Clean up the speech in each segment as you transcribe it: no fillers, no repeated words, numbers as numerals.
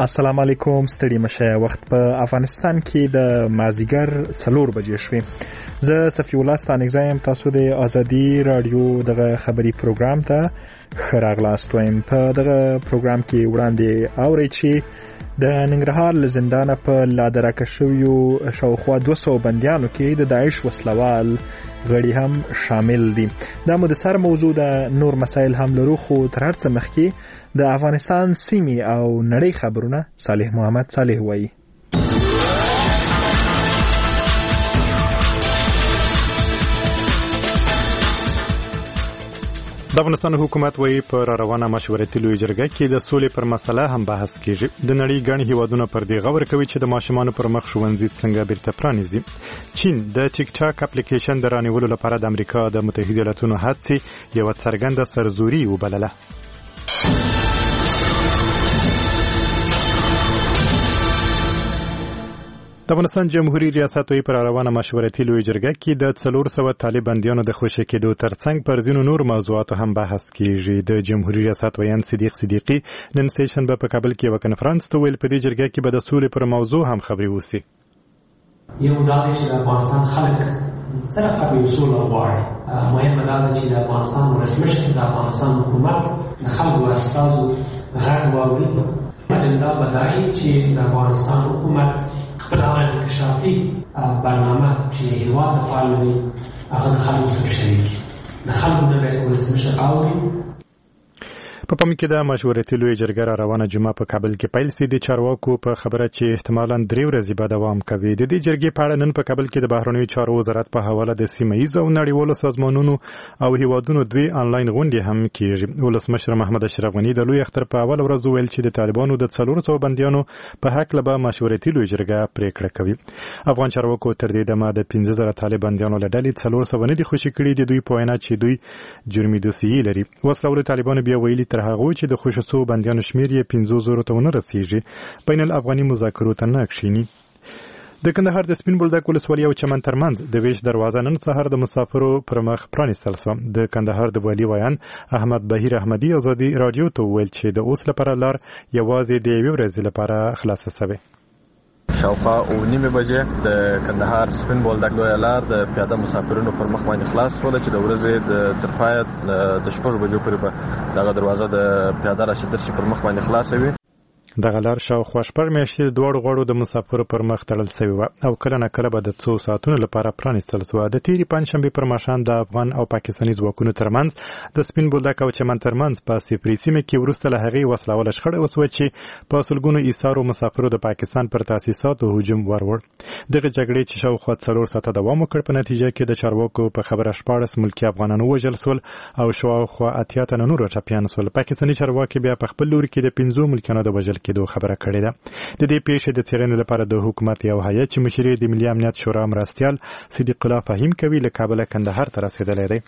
السلام علیکم. ستړي مشه. وخت په افغانستان کې د مازیګر 4 بجې شوې. زه صفی الله ستانګزایم. تاسو د ازادي رادیو دغه خبري پروګرام ته ښه راغلاست وایم. په دغه پروګرام کې وړاندې اورئ چې د ننګرهار له زندانه په لادرکه شویو شاوخوا 200 بندیانو کې د داعش وسلوال غړي هم شامل دي. دا مو د سر موضوع د نور مسایل هم لرو، خو تر هر څه مخکې د افغانستان سیمې او نړۍ خبرونه صالح محمد صالح وایي. د افغانستان حکومت وایي په روانه مشورتي لوی جرګه کې د سولې پر مسله هم بحث کیږي. د نړۍ ګڼ هیوادونه پر دې غور کوي چې د ماشومانو پر مخ ښوونځي څنګه بیرته پرانیزي. چین د ټیک ټاک اپلیکیشن د رانیولو لپاره د امریکا د متحده ایالاتونو هڅې یوه څرګنده سرزوري وبلله. د افغانستان جمهوریت ریاست وایي پر روانه مشورتي لوی جرګه کې د 400 طالب بندیانو د خوشي کېدو ترڅنګ پر ځینو نور موضوعاتو هم بحث کیږي. د جمهوریت ریاست ویان صدیق صدیقي نن سیشنبه په کابل کې یو کنفرانس ته ویل په دې جرګه کې به د سولې پر موضوع هم خبرې وشي. یو دا دی چې د افغانستان خلک څنګه په سوله غواړي. مهمه دا ده چې د افغانستان ولسمشر د افغانستان حکومت د خلکو استازو غږ واوري. اجنډا بدایي چې د افغانستان حکومت خپل انکشافي برنامه چې هیواد د پالوي هغه د خلکو سره شریک د خلکو د ولسمشر اوري. په پام کې د مشورتي لوی جرګه را روانه جمعه په کابل کې پیل سي. د چارواکو په خبره چې احتمالاً 3 ورځې به دوام کوي. د دې جرګې په اړه نن په کابل کې د بهرنیو چارو وزارت په حواله د سیمه‌ایزو او نړیوالو سازمانونو او هیوادونو 2 آنلاین غونډې هم کیږي. ولسمشر محمد اشرف غنی د لوی اختر په اول ورځ ویل چې د طالبانو د 400 بندیانو په حق له مشورتي لوی جرګه پریکړه کوي. افغان چارواکو تر دې دمه د 15000 طالب بندیانو له ډلې 400 نه دي خوشي کړي. د دوی په وینا چې دوی جرمي دوسیې لري. وسلوال طالبانو بیا ویلي تر هغه چې د خوشو بندیانو شمیر یې 50000 ته ونه رسیږي. بین الافغاني مذاکرو ته نه کښیني. د کندهار د سپین بولدک ولسوالۍ او چمن ترمنځ د ویش دروازه نن سهار د مسافرو پر مخ پرانیستل شوه. د کندهار د والي ویان احمد بهیر احمدي ازادي رادیو ته ویل چې د اوس لپاره لار یوازې د 1 ورځې لپاره خلاصه شوه. شاوخوا 9 بجې د کندهار سپین بولدک لویه لار د پیاده مسافرینو پر مخ باندې خلاص شوله چې د ورځې تر پایه د 6 بجو پورې به دغه دروازه د پیاده راشدر چې پر مخ باندې خلاصه وي. دغه لار شاوخوا 6 میاشتې د دوړو غړو د مسافرو پر مخ تړل شوی و او کله نه کله به د 2 ساعتونو لپاره پرانیستل شوه. د تیری پنځشنبه پر ماښام د افغان او پاکستاني ځواکونو ترمنځ د سپین بولدک او چمن ترمنځ په سپری سیمه کې وروسته له هغې وسلواله شخړه وسوه چې په سلګونو ایثارو مسافرو د پاکستان پر تاسیساتو هجوم وروړ. دغه جګړې چې شاوخوا 4 ساعته دوام وکړ په نتیجه کې د چارواکو په خبره 14 ملکي افغانانو وژل شول او شاوخوا 80 تنه نور ټپیان شول. پاکستاني چارواکي بیا په خپل لوري کې د 15 ملکیانو د وژل کېدو خبره کړې. د دې پیښې د څېړنې لپاره د حکومت یو هیئت چې مشر یې د ملي امنیت شورا مرستیال صدیق الله فهیم کوي له کابل کندهار ته رسېدلی دی.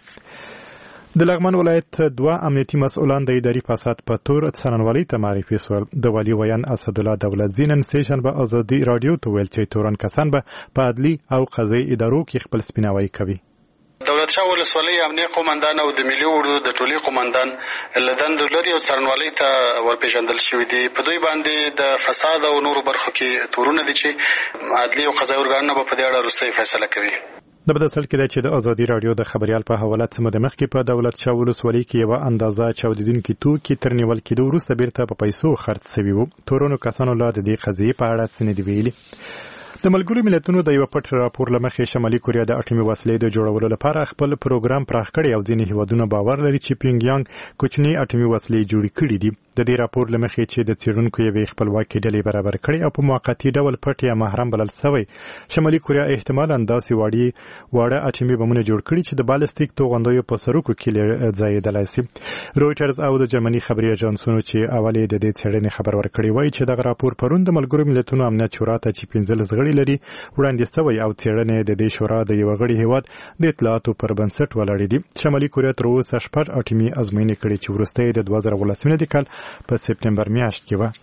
د لغمان ولایت 2 امنیتي مسؤلان د اداري فساد په تور څارنوالۍ ته معرفي شول. د والي ویان اسدالله دولت زینن سیشنبه ازادي رادیو ته ویل چې تورن کسان به په عدلي او قضایي ادارو کې خپل سپیناوی کوي. دولت شاه ولسوالۍ امنیه قومندان او د ملي اردو د ټولي قومندان له دندو لري او څارنوالۍ ته ورپېژندل شوي دي. په دوی باندې د فساد او نورو برخو کې تورونه دي چې عدلي او قضایي ارګانونه به په دې اړه وروستۍ فیصله کوي. د بدسل کې ده چې د ازادي رادیو د خبريال په حواله څه د مخکې په دولت شاه ولسوالۍ کې یو اندازه چاودیدونکي توکي تر نیول کېدو وروسته بیرته په پیسو خرڅ شوي وو. تورونو کسانو لا د دې قضیې په اړه څه نه دي ویلي. د ملګرو ملتونو د یو پټ راپور لمخې شمالي کوریا د اټومي وسلې د جوړولو لپاره خپل پروګرام پراخ کړی او ځینې هیوادونه باور لري چې پیونګیانګ کوچني اټومي وسلې جوړې کړې دي. د دې راپور لمخې چې د څېړونکو یوې خپلواکې ډلې برابر کړې او په موقتي ډول پټ یا محرم بلل شوی. شمالي کوریا احتمالاً داسې واړه اټومي بمونه جوړ کړي چې د بالستیک توغندیو په سرکو کې ځایېدلی شي. رویټرز او د جرمني خبري اژانسونو چې اول د دې څېړنې خبر ورکړی وایي چې دغه راپور پرون د ملګرو ملتونو امنیت شورا ته چې 15 غړي لري وړاندې شوی او څېړنې د دې شورا د یو غړي هیواد د اطلاعاتو پر بنسټ ولاړې دي. شمالي کوریا تر اوسه 6 اټومي ازموینې کړې چې وروسته د 2019 کال په سپټمبر میاشت کې و.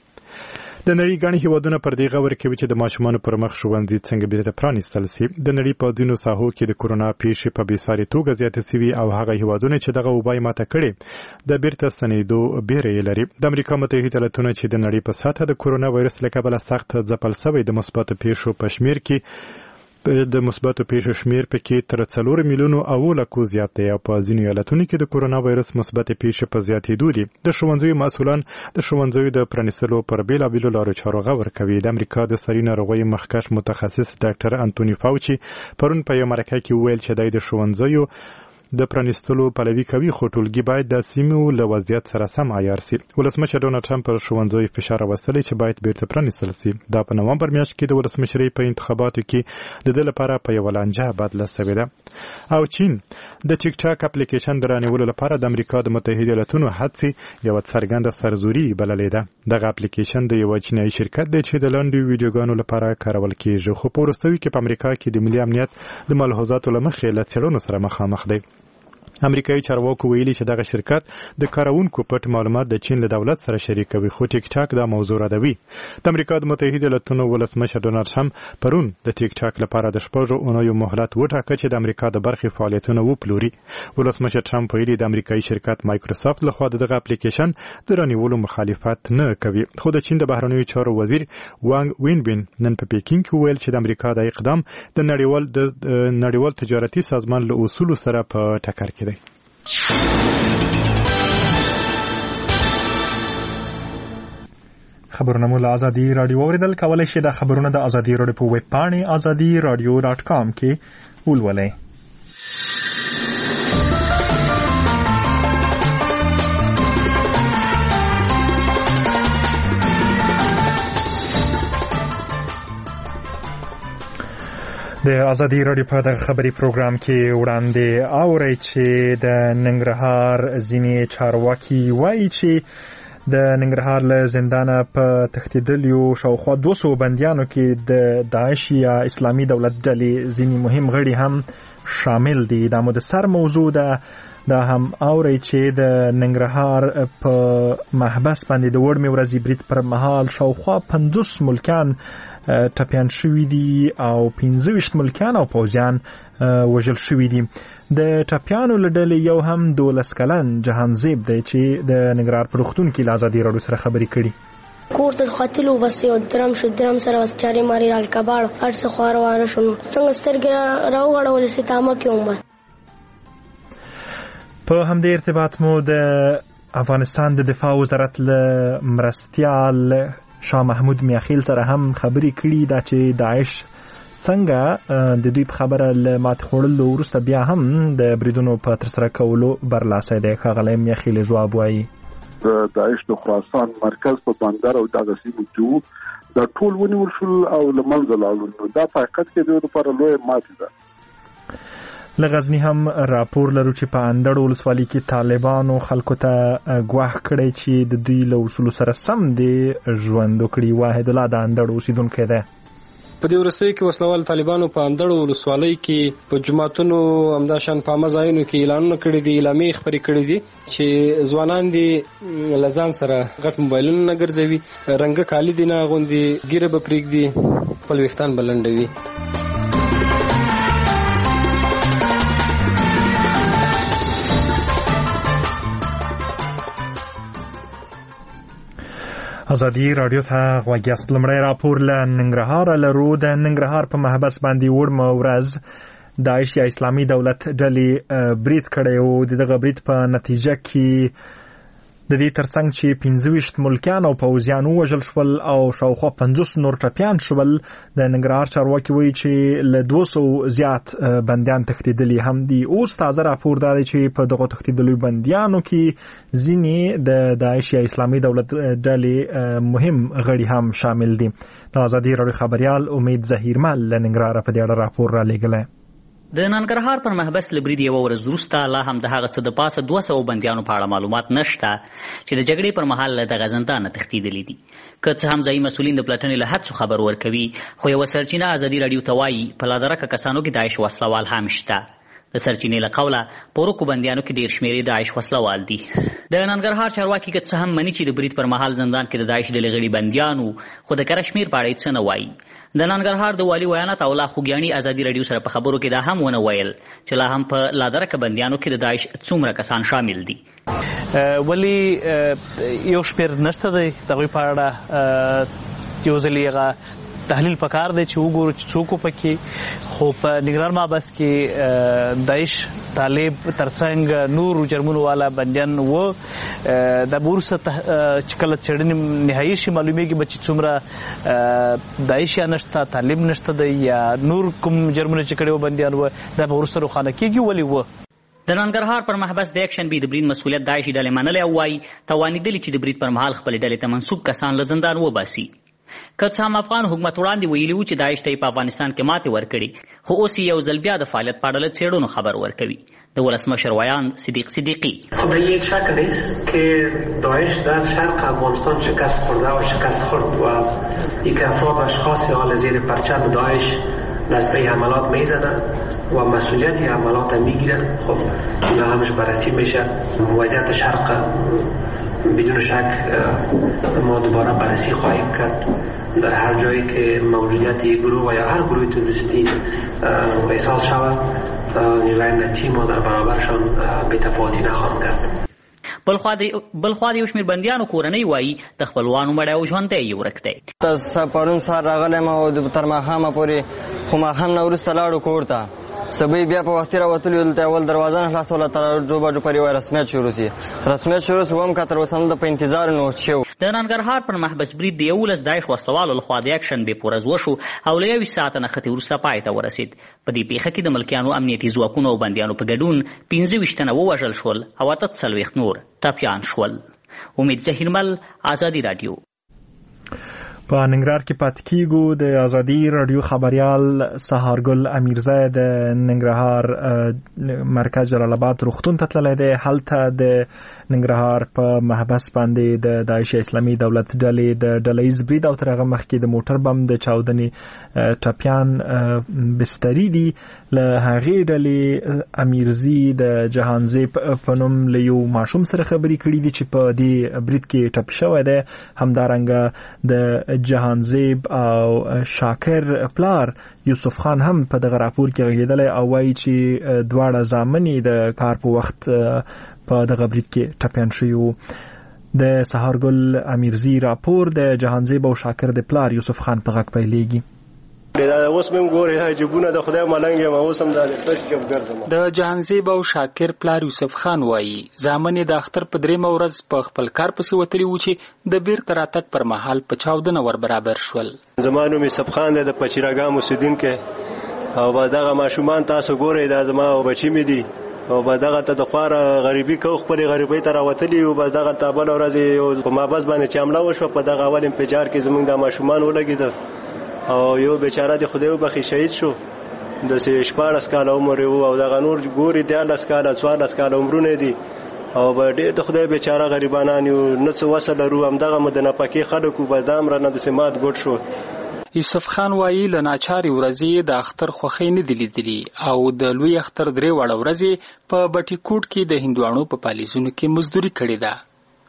د نړۍ ګڼ هیوادونه پر دې غور کوي چې د ماشومانو پر مخ ښوونځي څنګه بیرته پرانیستل شي. د نړۍ په ځینو ساحو کې د کورونا پیښې په بېساري توګه زیاتې سوي او هغه هیوادونه چې دغه وبا یې ماته کړې د بیرته ستنېدو بیره یې لري. د امریکا متحده ایالتونه چې د نړۍ په سطحه د کورونا وایرس له کبله سخت ځپل سوی د مثبتو پیښو په شمیر کې د مثبتو پیښو شمیر پکې تر 4 میلیونو او لکو زیات دی او په ځینو ایالتونو کې د کورونا وایرس مثبتې پیښې په زیاتېدو دي. د ښوونځیو مسؤلان د ښوونځیو د پرانیستلو پر بېلابېلو لارو چارو غور کوي. د امریکا د سري ناروغیو مخکښ متخصص ډاکټر انټوني فاوچي پرون په یو مرکه کې وویل چې د ښوونځیو د پرانیستلو پلوي کوي خو ټولګي باید د سیمو له وضعیت سره سم عیار سي. ولسمشر ډونالډ ټرمپ پر ښوونځیو فشار راوستلی چې باید بیرته پرانیستل سي. دا په نومبر میاشت کې د ولسمشرۍ په انتخاباتو کې د ده لپاره په یوه لانجه بدله سوې ده. او چین د ټیک ټاک اپلیکیشن د رانیولو لپاره د امریکا د متحده ایالتونو هڅې یوه څرګنده سرزوري بللې ده. دغه اپلیکیشن د یوه چینایي شرکت دی چې د لنډو ویډیوګانو لپاره کارول کیږي خو په وروستیو کې په امریکا کې د ملي امنیت د ملحوظاتو له مخې له څېړنو سره مخامخ دی. امریکایي چارواکو ویلي چې دغه شرکت د کارونکو پټ معلومات د چین له دولت سره شریکوي خو ټیک ټاک دا موضوع ردوي. د امریکا د متحده ایالتونو ولسمشر ډونالډ ټرمپ پرون د ټیک ټاک لپاره د 6 اونیو مهلت وټاکه چې د امریکا د برخې فعالیتونه وپلوري. ولسمشر ټرمپ ویلي د امریکایي شرکت مایکروسافت لخوا دغه اپلیکیشن د رانیولو مخالفت نه کوي خو د چین د بهرنیو چارو وزیر وانګ وینبین نن په پیکینګ کې ویل چې د امریکا د اقدام د نړیوال تجارتي سازمان له اصولو سره په ټکر کې دی. خبرونه مو له ازادي رادیو اوریدل کولای شئ. د خبرونه د ازادي رادیو په ویب پاڼې azadiradio.com کې ولولئ. د ازادي رادیو په دغه خبري پروګرام کې وړاندې اورئ چې د ننګرهار ځینې چارواکي وایي چې د ننګرهار له زندانه په تښتېدلیو شاوخوا 200 بندیانو کې د داعش یا اسلامي دولت ډلې ځینې مهم غړي هم شامل دي. دا مو د سر موضوع ده. دا هم اورئ چې د ننګرهار په محبس باندې د وړمې ورځې برید پر مهال شاوخوا 50 ملکیان ټپیان شوي دي او 25 ملکیان او پوځیان وژل شوي دي. د ټپیانو له ډلې یو هم 12 کلن جهانزیب دی چې د ننګرهار په روغتون کې له ازادي راډیو سره خبرې کړي. کور ته خاتلو بس یو درم شو درم سره وس چاري ماري رال کباړ ارڅ خو روانه شو څنګه سترګې راوغړول سي تامه کوم. په همدې ارتباط مو د افغانستان د دفاع وزارت له مرستیال شاه محمود میاخیل سره هم خبرې کړي دا چې داعش څنګه د دوی په خبره له مات خوړلو وروسته بیا هم د بریدونو په ترسره کولو برلاسي دی. ښاغلی میاخیل ځواب وایي د داعش د خراسان مرکز په بندر او دغه سیمو کې دا ټول ونیول شول او له منځه لاړل. نو دا په حقیقت کې د دوی لپاره لویه ماتې ده. له غزني هم راپور لرو چې په اندړ ولسوالۍ کې طالبانو خلکو ته ګواښ کړی چې د دوی له اصولو سره سم دی ژوند وکړي. واحد الله د اندړ اوسیدونکی دی. په دې وروستیو کې وسلوال طالبانو په اندړ ولسوالۍ کې په جماعتونو همداشان په عامه ځایونو کې اعلانونه کړي دي، اعلامیې خپرې کړي دي چې ځوانان دي له ځان سره غټ موبایلونه نه ګرځوي، رنګه کالي دي نه اغوندي، ږیره به پرېږدي، خپل ویښتان به لنډوي. ازادي رادیو ته غوږیاست. لمړی راپور له ننګرهار لرو. د ننګرهار په محبس باندې وړمه ورځ داعش یا اسلامي دولت ډلې برید کړی و. دغه برید په نتیجه کې د دې ترڅنګ چې 25 ملکیان او پوځیان ووژل شول او شاوخوا 50 نور ټپیان شول. د ننګرهار چارواکي وایي چې له 200 زیات بندیان تښتېدلي هم دي. اوس تازه راپور دا دی چې په دغه تښتېدلو بندیانو کې ځینې د داعش یا اسلامي دولت ډلې مهم غړي هم شامل دي. د ازادي راډیو خبريال امید ظهیرمل له ننګرهار په دې اړه راپور را لېږلی. د ننګرهار پر محبس له برید یوه ورځ وروسته لا هم د هغه څه د پاسه 200 بندیانو په اړه معلومات نشته چې د جګړې پر مهال له دغه زندانه تښتېدلي دي. که څه هم ځایي مسؤلین د پلټنې له هڅو خبر ورکوي، خو یوه سرچینه ازادي راډیو ته وایي په لادرکه کسانو کې داعش وسلوال هم شته. د سرچینې له قوله په ورکو بندیانو کې ډېر شمېر داعش وسلوال دي. د ننګرهار چارواکي که څه هم مني چې د برید پر مهال زندان کې د داعش ډلې غړي بندیانو، خو د کره شمېر په اړه یې څه نه وایي. د ننګرهار د والي ویانات الله خوږیاڼي ازادي راډیو سره په خبرو کې دا هم ونه ویل چې لا هم په لادرکه بندیانو کې د داعش څومره کسان شامل دي. ولی یو شمېر نشته دی د هغوی په اړه یو ځل هغه تحلیل پکار دی چې وګورو چې څوک پکې، خو په ننګرهار محبس کې داعش طالب ترڅنګ نور جرمونو والا بندیان و. د وروسته چې کله څېړنې نهایي شي معلومیږي به چې څومره داعش یا نشته، طالب نشته دی یا نور کوم جرمونه چې کړي و بندیان و، دا به وروسته روښانه کېږي ولې و. د ننګرهار پر محبس د یک شنبې د برید مسؤلیت داعشي ډلې منلی او وایي توانېدلي چې د برید پر مهال خپلې ډلې ته منسوب کسان له زندان وباسي. که څه هم افغان حکومت وړاندې ویلي وو چې داعش ته یې په افغانستان کې ماتې ورکړي، خو اوس یې یو ځل بیا د فعالیت په اړه له څېړنو خبر ورکوي. د ولسمشر ویان صدیق صدیقی: خب یک شک نیست که داعش در شرق افغانستان شکست خورده و شکست خورد و یک افراد اشخاص حال زیر پرچم داعش دست به حملات میزنن و مسئولیت حملات هم میگیرن. خب اینا همش بررسی میشه. وضعیت شرق بدون شک ما دوباره بررسی خواهیم کرد. در هر جایی که موجودیت یک گروه و یا هر گروه تروریستی احساس شود، نیروهای امنیتی ما در برابرشان بی‌تفاوتی نخواهیم کرد. بلخوا د یو شمېر بندیانو کورنۍ وایي د خپلوانو مړی او ژوندی یې ورک دی. پرون سهار راغلی یم او تر ماښامه پورې، خو ماښام نه وروسته لاړو کور ته. سبی بیا په وختي راوتلي دلته اول دروازه نه خلاصوله تر 2 بجو پورې وایي رسمیت شروع شي. رسمیت شروع شو هم که تر اوسه هم د په انتظار نو شو. د ننګرهار پر محبس برید د 11 داعش وسلوالو لخوا د یک شنبې په ورځ وشو او له 1 ساعته نښتې وروسته پای ته ورسېد. په دې پیښه کې د ملکیانو امنیتي ځواکونو او بندیانو په ګډون 15 تنه ووژل شول او 48 نور ټپیان شول. امید ظهیرمل، ازادي راډیو. په ننګرهار کې پاتې کیږو. د ازادي راډیو خبريال سهارګل امیرزی د ننګرهار مرکز جلال آباد روغتون ته تللی دی. هلته د ننګرهار په محبس باندې د داعش اسلامي دولت ډلې د ډلهیز برید او تر هغه مخکې د موټر بم د چاودنې ټپیان بستري دي. له هغې ډلې امیرزی د جهانزیب په نوم له یو ماشوم سره خبرې کړي دي چې په دې برید کې ټپي شوی دی. همدارنګه د جهانزیب او شاکر پلار یوسف خان هم په دغه راپور کې غږیدلی او وایي چې دواړه زامنې د کار په وخت په دغه برید کې ټپیان شوي وو. د سهارګل امیرزی راپور د جهانزیب او شاکر د پلار یوسف خان په غږ پیلېږي. اوس مم ګوري حجبونه د خدای ملنګ یم، اوس هم د تشجب ګرځم. د جهانزیب او شاکر پلار یوسف خان وایي زامن د اختر په 3 ورځ په خپل کار پسې وتلی و چې د بیرته راتګ پر مهال په چاودنه ور برابر شول. زما نوم یوسف خان دی، د پچیراګام اوسیدونکی او به دغه ماشومان تاسو ګورئ دا زما بچی مې دي او به دغه ته د خواره غریبي کو خپل غریبۍ ته راوتلی او بس دغه ته بل ورځ په مابس باندې چې حمله وشوه په دغه اول انفجار کې زموږ د ماشومان ولګېده او یو بیچاره د خدای وبخښي شهید شو. د 14 کاله عمر او دغه نور ګوري 13 کاله 14 کاله عمرونه دي او به ډېر د خدای بیچاره غریبانان یو نه څه وسه لرو. همدغه مدنه پکې خلکو به دا امرنه د سمات ګډ شو. یوسف خان وایي له ناچارې ورځې د اختر خوښۍ نه دي لیدلي او د لوی اختر 3 وړه ورځې په بټي کوټ کې د هندوانو په پالیزونو کې مزدوري کړې ده.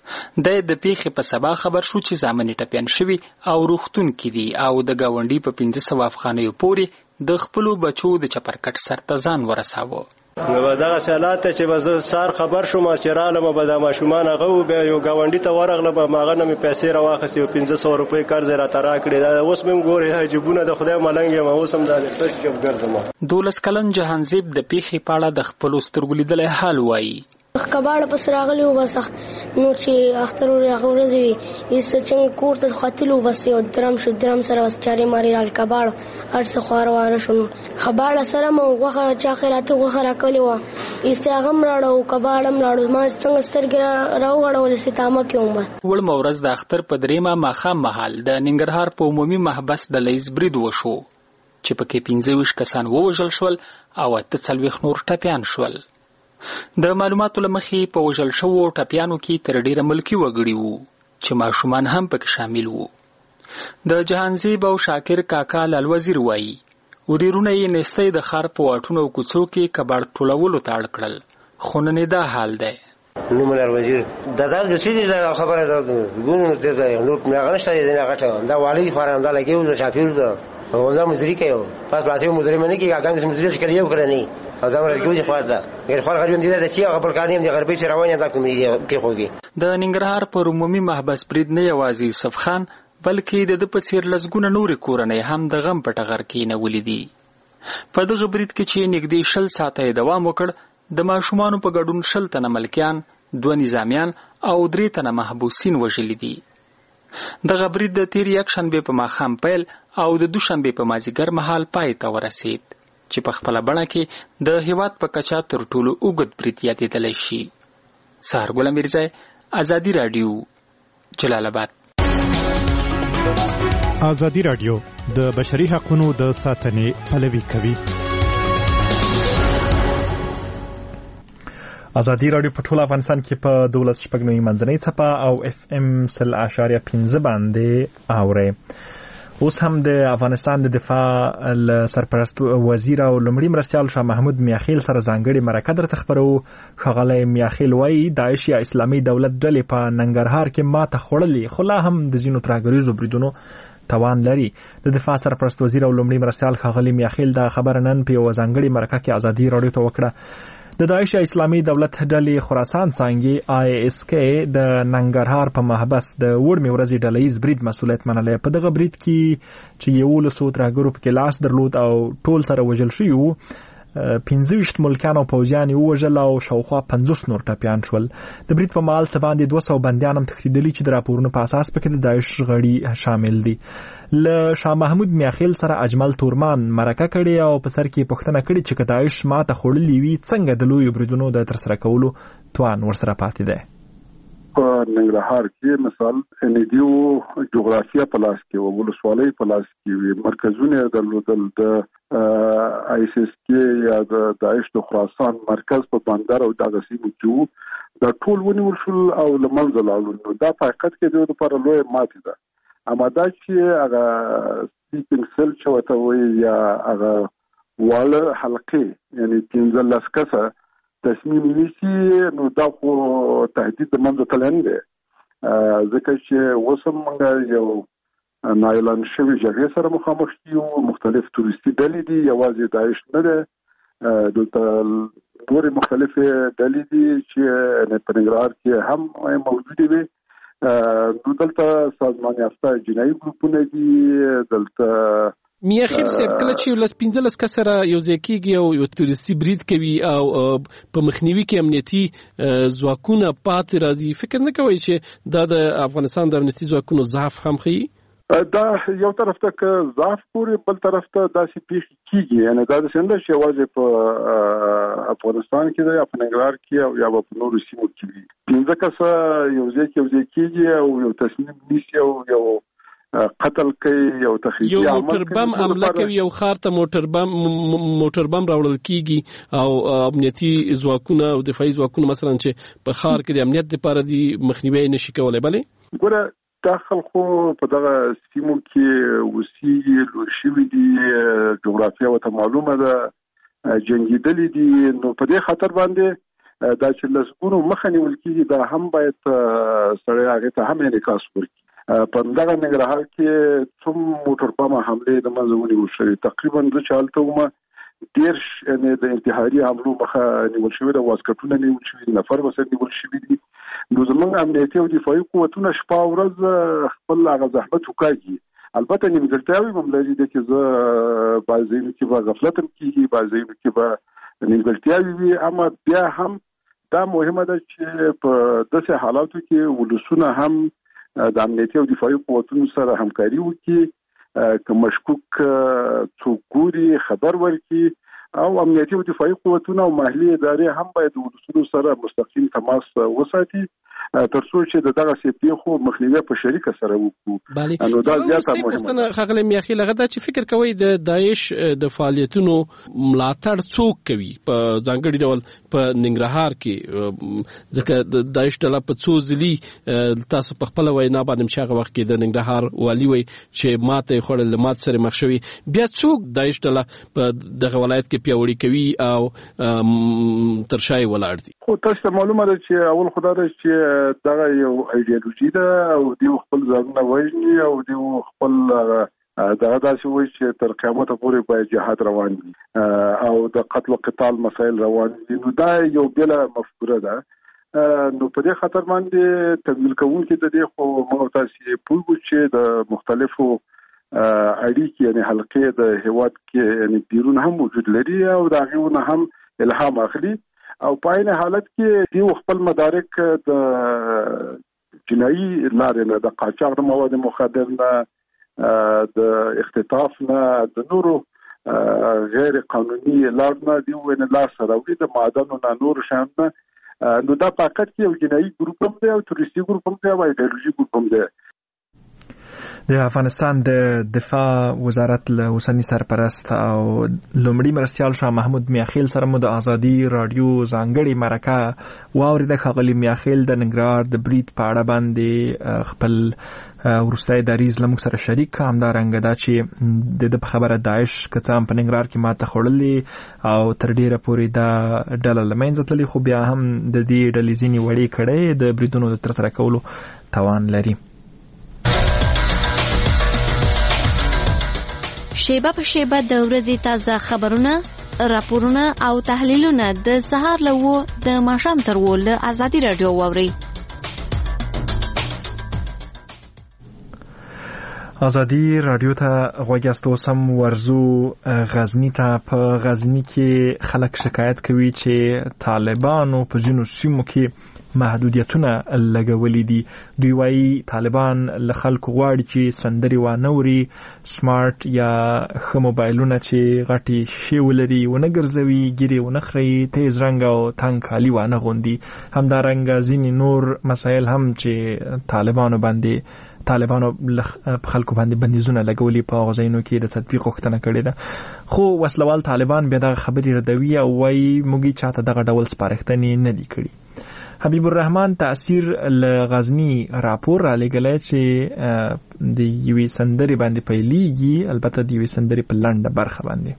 د پیښې په سبا خبر شو چې زامنې ټپیان شوي او روغتون کې دي او د ګاونډي په 1500 افغانیو پورې د خپلو بچو د چپرکټ سر ته ځان ورساوه. نو دغه حالات چې به سار خبر شوم چې رالم به د ماشومان هغه به یو ګاونډي ته ورغله به ماغه نه مې پیسې راواخستې او 1500 روپۍ قرض راته راکړې. دا اوس مې ګورې حجبونه د خدای ملنګ یم، اوس هم د تشجب ګرځم. 12 کلن جهانزیب د پیښې په اړه د خپلو سترګو لیدلی حال وایي. کباړه پس راغلی و بس نو چې اختر ورځ وي ایسته څنګه کور ته ختلو بس یو درم شو درم سره بس چارې ماري رال کباړه هر څه خواره شو. کباړه سره مو غوښه چا خیراته غوښه راکړې وه ایسته هغه هم راړو کباړه هم راړو ما څنګه سترګې راوغړولې ستامه کې هم بس. وړمه ورځ د اختر په 3 ماښام مهال د ننګرهار په عمومي محبس ډلهیز برید وشو چې پکې 15 کسان ووژل شول او 48 نور ټپیان شول. د معلوماتو له مخې په وژل شوو ټپیانو کې تر ډیره ملکي وګړي وو چې ماشومان هم پکې شامل وو. د جهانزیب او شاکر کاکا لال وزیر وایي وريرونه یې نستۍ د ښار په واټونو او کوڅو کې کباړ ټولولو ته اړ کړل. خو نن دا حال دی. نومر وزیر دا د سړي دا خبره ده ګونو ته ځای نو نه غنښت دی نه غټه دا والی فارم دا لګیو د شافیر ده او دا مدیری کوي پس پاتې مدیری منی کې هغه مدیری چې کړیو کړنی دا ورګو دي خواته غیر خپل غریب دي چې هغه خپل کاریم دي غربي چې روانه دا کومې کې خوږي. د ننګرهار پر عمومي محبس برید نه یوازې یوسف خان بلکې د په څیر لسګونه نور کورنۍ هم د غم په ټغر کې نه ولیدي. په دغه برید کې چې نږدې 20 ساعته دوام وکړ د ماشومانو په ګډون 20 تنه ملکیان 2 نظامیان او 3 تنه محبوسین وژل دي. دغه برید د تیر یک شنبه په ماښام پیل او د دوشنبه په مازیګر مهال پای ته ورسید چې په خپل بڼه کې د هیواد په کچا تر ټولو اوږد برید یادېدلی شي. سهرګل میرزا، ازادي رادیو، جلال آباد. ازادي رادیو د بشري حقوقو د ساتنې پلوي کوي. ازادي رادیو په ټول افغانستان کې په 12.9 منځنۍ څپه او FM 0.5 باندې اوري. اوس هم د افغانستان د دفاع سرپرست وزیر او لمړي مرستیال شاه محمود میاخیل سره ځانګړي مرکه درته خبرو. ښاغلی میاخیل وایي داعش یا اسلامي دولت ډلې په ننګرهار کې ماته خوړلې خو لا هم د ځینو ترهګریزو بریدونو توان لري. د دفاع سرپرست وزیر او لمړي مرستیال ښاغلی میاخیل دا خبره نن په یوه ځانګړي مرکه کې ازادي رادیو ته وکړه. د داعش اسلامي دولت ډلې خراسان څانګې ISK د ننګرهار په محبس د وړمې ورځې ډلهیز برید مسؤلیت منلی. په دغه برید کې چې 11 ترهګرو پکې لاس درلود او ټول سره وژل شوي وو، 25 ملکیان او پوځیان یې ووژل او شاوخوا 50 نور ټپیان شول. د برید په مهال څه باندې 200 بندیان هم تښتېدلي چې د راپورونو په اساس پکې د داعش غړي شامل دي. له شاه محمود میاخیل سره اجمل تورمان مرکه کړې او په سر کې پوښتنه کړې چې که داعش ماته خوړلې وي څنګه د لویو بریدونو د ترسره کولو توان ورسره پاتې دی. په ننګرهار کې مثال انډیو جغرافیه په لاس کې و، ولسوالۍ په لاس کې وي، مرکزونه درلودل د ISK یا د داعش د خراسان مرکز په بندر او دغه سیمو کې دا ټول ونیول شول او له منځه لاړل. دا په حقیقت کې د لپاره لوی ماتې ده. اما دا چې هغه سلیپینګ سیل چې ورته وایي یا هغه واړه حلقې یعنی 15 کسه تصمیم نیسي، نو دا خو تهدید د منځه تللی دی. ځکه چې اوس هم موږ یو نااعلان شوي جګړې سره مخامخ یو، مختلف تورستي ډلې دي، یوازې داعش نه دی، دلته نورې مختلفې ډلې دي چې په ننګرهار کې هم موجودې وي. نو دلته سازمان یافته جنایي ګروپونه دي. دلته میاخیل صاحب کله چې 15 کس سره یو ځای کېږي او یو تورستي برید کوي او په مخنیوي کې امنیتي ځواکونه پاتې راځي، فکر نه کوئ چې دا د افغانستان د امنیتي ځواکونو ضعف هم ښیي؟ دا یو طرف ته که ضعف پورې، بل طرف ته داسې پیښې کېږي. یعنې دا داسې نه چې یوازې په افغانستان کې دی یا په ننګرهار کې او یا په نورو سیمو کې وي. 15 کسه یو ځای کېږي او یو تصمیم نیسي او یو قتل کوي، یو تخریبي عمل کوي، یو موټر بم حمله کوي، یو ښار ته موټر بم راوړل کېږي او امنیتي ځواکونه او دفاعي ځواکونه مثلا چې په ښار کې د امنیت لپاره دي مخنیوي نشي کولی. بلې ګوره دا خلکو په دغه سیمو کې اوسېږي، لوی شوي دي، جغرافیه ورته معلومه ده، جنګېدلي دي. نو په دې خاطر باندې دا چې لسګونو مخه نیول کېږي دا هم باید سړی هغې ته هم انعکاس ورکړي. په دغه ننګرهار کې څوم موټر بمه حملې د منځه ونیول شوې، تقریبا زه چې هلته ومه 10 یعنې د انتحاري حملو مخه نیول شوې ده، واسکټونه نیول شوي، نفر بسر نیول شوي دي. نو زموږ امنیتي او دفاعي قوتونه شپه او ورځ خپل هغه زحمت وکاږي. البته نیمګړتیاوې هم لري، دی چې زه بعض ځایونو کې به غفلت هم کېږي، بعض ځایونو کې به نیمګړتیاوې وي. اما بیا هم دا مهمه ده چې په داسې حالاتو کې ولسونه هم د امنیتي او دفاعي قوتونو سره همکاري وکړي، که مشکوک څوک ګوري خبر ورکړي او امنیتي او دفاعي قوتونه او محلي ادارې هم باید د ولسونو سره مستقیم تماس وساتي ترڅو چې دغه سیپی خو مخنیوي په شریکه سره وکړو. نو دا زیاته مهمه ده. خغلی میاخیل هغه دا چې فکر کوي د داعش د فعالیتونو ملاتړ څوک کوي په ځانګړي ډول په ننګرهار کې، ځکه د داعش ډله په څو ځلي تاسو په خپل وینا باندې چې هغه وخت کې د ننګرهار والی وي چې ماته خړل مات سره مخ شوی، بیا څوک داعش ډله په دغه ولایت کې پیاوړي کوي او ترشای ولاړ دي؟ خو تاسو معلومه ده چې اول خدای ده چې دغه یو ایډیالوژي ده او دی خپل ځانونه وژني او دی خپل دغه داسې وایي چې تر قیامت پورې باید جهاد روان وي او د قتل او قتال مسایل روان دي. نو دا یو بل مفکوره ده. نو په دې خاطر باندې تمویل کوونکي د دې خو موږ تاسو پوهیږو چې د مختلفو اړیکې یعنی حلقې د هیواد کې یعنی بیرون هم وجود لري او دا غوونه هم الهام اخلي او په عین حالت کې دی خپل مدارک د جنایي لارې نه د قاچاق د مواد مخدر نه د اختطاف نه د نورو غیر قانوني لارې نه دی ونه لاس راوړي د معدنونو نه نور شان نه. نو دا پاکټ کې یو جنایي ګروپ هم دی او تروریستي ګروپ هم دی او ایډیالوژي ګروپ هم دی. د افغانستان د دفاع وزارت له اوسنی سرپرست او لومړي مرستیال شاه محمود میاخیل سره مو د ازادي رادیو ځانګړي مرکه واورید. ښاغلي میاخیل د ننګرهار د برید په اړه باندې خپل ورستای دریز لموږ سره شریک همدارنګه دا چې د خبره داعش کڅام په ننګرهار کې ماته خوړلې او تر ډیره پورې دا ډله لمنځه تللې، خو بیا هم د دې ډلې ځینې وړې کړې د بریدونو د ترسره کولو توان لري. شیبه په شیبه د ورځې تازه خبرونه، راپورونه او تحلیلونه د سهار له 9 د ماښام تر 10 له ازادي رادیو واورئ. ازادي رادیو ته غوږ یاست. اوس هم ورزو غزني ته. په غزني کې خلک شکایت کوي چې طالبانو په ځینو سیمو کې محدودیتونه لګولې دي. دوی وايي طالبان له خلکو غواړي چې سندري وانوري، سمارټ یا ښه موبایلونه چې غټي شی ولري ونه ګرځوي، ګیري ونه خري، تیز رنګ او تنګ کالي وانه غوندي. همدارنګه ځینې نور مسایل هم چې طالبانو خلکو باندې بندیزونه لګولي په غوښینو کې د تطبیق غوښتنه کړې ده. خو وسلوال طالبان بیا د خبري ردوي او وايي موږ چاته دغه ډول سپارښتنې نه دي کړې. حبیب الرحمن تاثیر له غزنی راپور را لګلای چې د یوې سندري باندې پیلېږي، البته د یوې سندري په لنډه برخه باندې.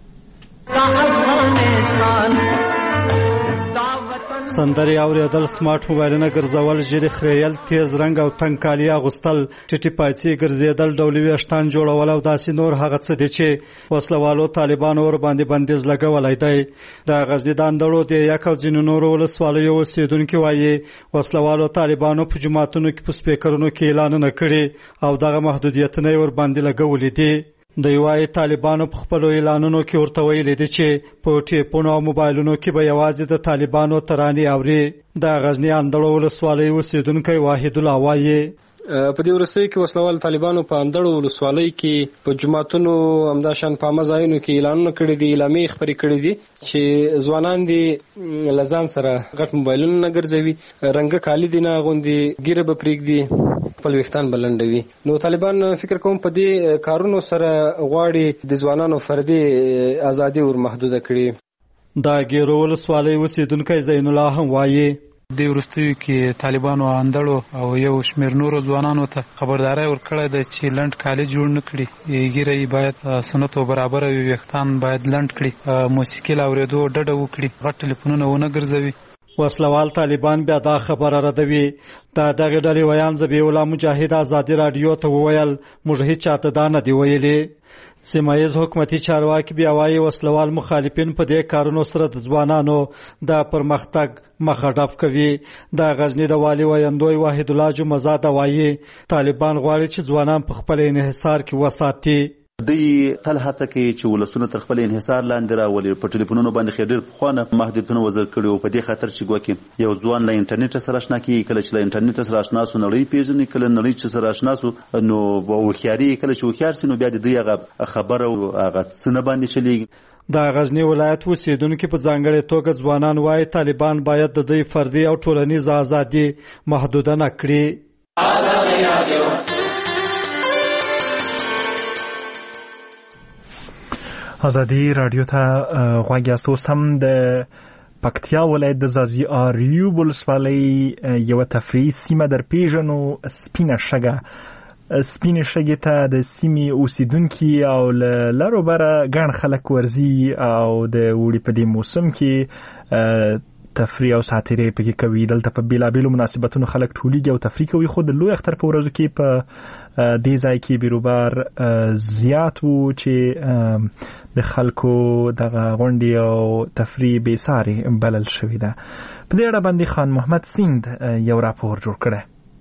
سندري اوریدل، سمارټ موبایلونه ګرځول، ژیړې خریل، تیز رنګ او تنګ کالي اغوستل، ټیټي پایڅې ګرځېدل، ډولي ویښتان جوړول او داسې نور هغه څه دي چې وسلوالو طالبانو ور باندې بندیز لګولی دی. د غزني د اندړو د یک او ځینو نورو ولسوالیو اوسېدونکي وایي وسلوالو طالبانو په جوماتونو کې په سپیکرونو کې اعلانونه کړي او دغه محدودیتونه ور باندې لګولي دي. د یوای طالبانو په خپل اعلانونو کې ورته ویلي دي چې په ټیپونو او موبایلونو کې به یوازې د طالبانو ترانې اوري. د غزنی اندړو ولسوالۍ اوسیدونکی واحد الله وایي په دې وروستیو کې وسلوال طالبانو په اندړو ولسوالۍ کې په جماعتونو همداشان په عامه ځایونو کې اعلانونه کړي دي، اعلامیې خپرې کړي دي چې ځوانان دي لزان سره غټ موبایلونه نه ګرځوي، رنګه کالي دي نه اغوندي، ګیره به پرېږدي، خپل ویښتان به لنډوي. نو طالبان فکر کوم په دې کارونو سره غواړي د ځوانانو فردي ازادي ور محدوده کړي. دا ګیرو ولسوالۍ اوسیدونکی زین الله هم وایي د وروستیو کې طالبانو اندړو او یو شمېر نورو ځوانانو ته خبرداری ورکړی ده چې لنډ کالي جوړ نه کړي، ګیره یې باید سنتو برابره وي، ویښتان باید لنډ کړي، موسیقي له اورېدو ډډه وکړي، غټ ټلیفونونه ونه ګرځوي. وسلوال طالبان بیا دا خبره ردوي. د دغه ډلې ویان ذبیح الله مجاهد ازادي رادیو ته وویل موږ هیڅ چاته دا نه دی ویلي. سیمایز حکومتي چارواکي بیا وایي وسلوال مخالفین په دې کارونو سره د ځوانانو د پرمختګ مخه ډپ کوي. د غزنی د والي ویندوی واحد الله جمعزاده وایي طالبان غواړي چې ځوانان په خپل انحصار کې وساتي. دوی تل هڅه کوي چې ولسونه تر خپل انحصار لاندې راولي. په ټلیفونونو باندې خې ډېر پخوانه محدودیتونه وضع کړي او په دې خاطر چې ګوکې یو ځوان له انټرنیټ سره اشنا کېږي، کله چې له انټرنیټ سره اشنا سو نړۍ پیژني، کله نړۍ چې سره اشنا سو نو هوښیاري، کله چې هوښیار سي نو بیا د دوی هغه خبره او هغه څه نه باندې چلیږي. د غزنی ولایت اوسیدونکو په ځانګړي توګه ځوانان وايي طالبان باید د دوی فردي او ټولنیز ازادي محدود نه کړي. ازادي رادیو ته غوږ یاست. اوس هم د پکتیا ولایت د ځاځي اریوب ولسوالۍ یوه تفریحي سیمه در پیژنو، سپینه شګه. سپینې شګې ته د سیمې اوسیدونکي او له لرو بره ګڼ خلک ورځي او د اوړي په دې موسم کې تفریح او ساتیرې پکې کوي. دلته په بیلابیلو مناسبتونو خلک ټولیږي او تفریح کوي، خو د لوی اختر په ورځو کې په دې ځای کې بیروبار زیات وو چې د خلکو دغه غونډې او تفریح بې سارې بلل شوې ده. په دې اړه باندې خان محمد سیند یو راپور جوړ کړی.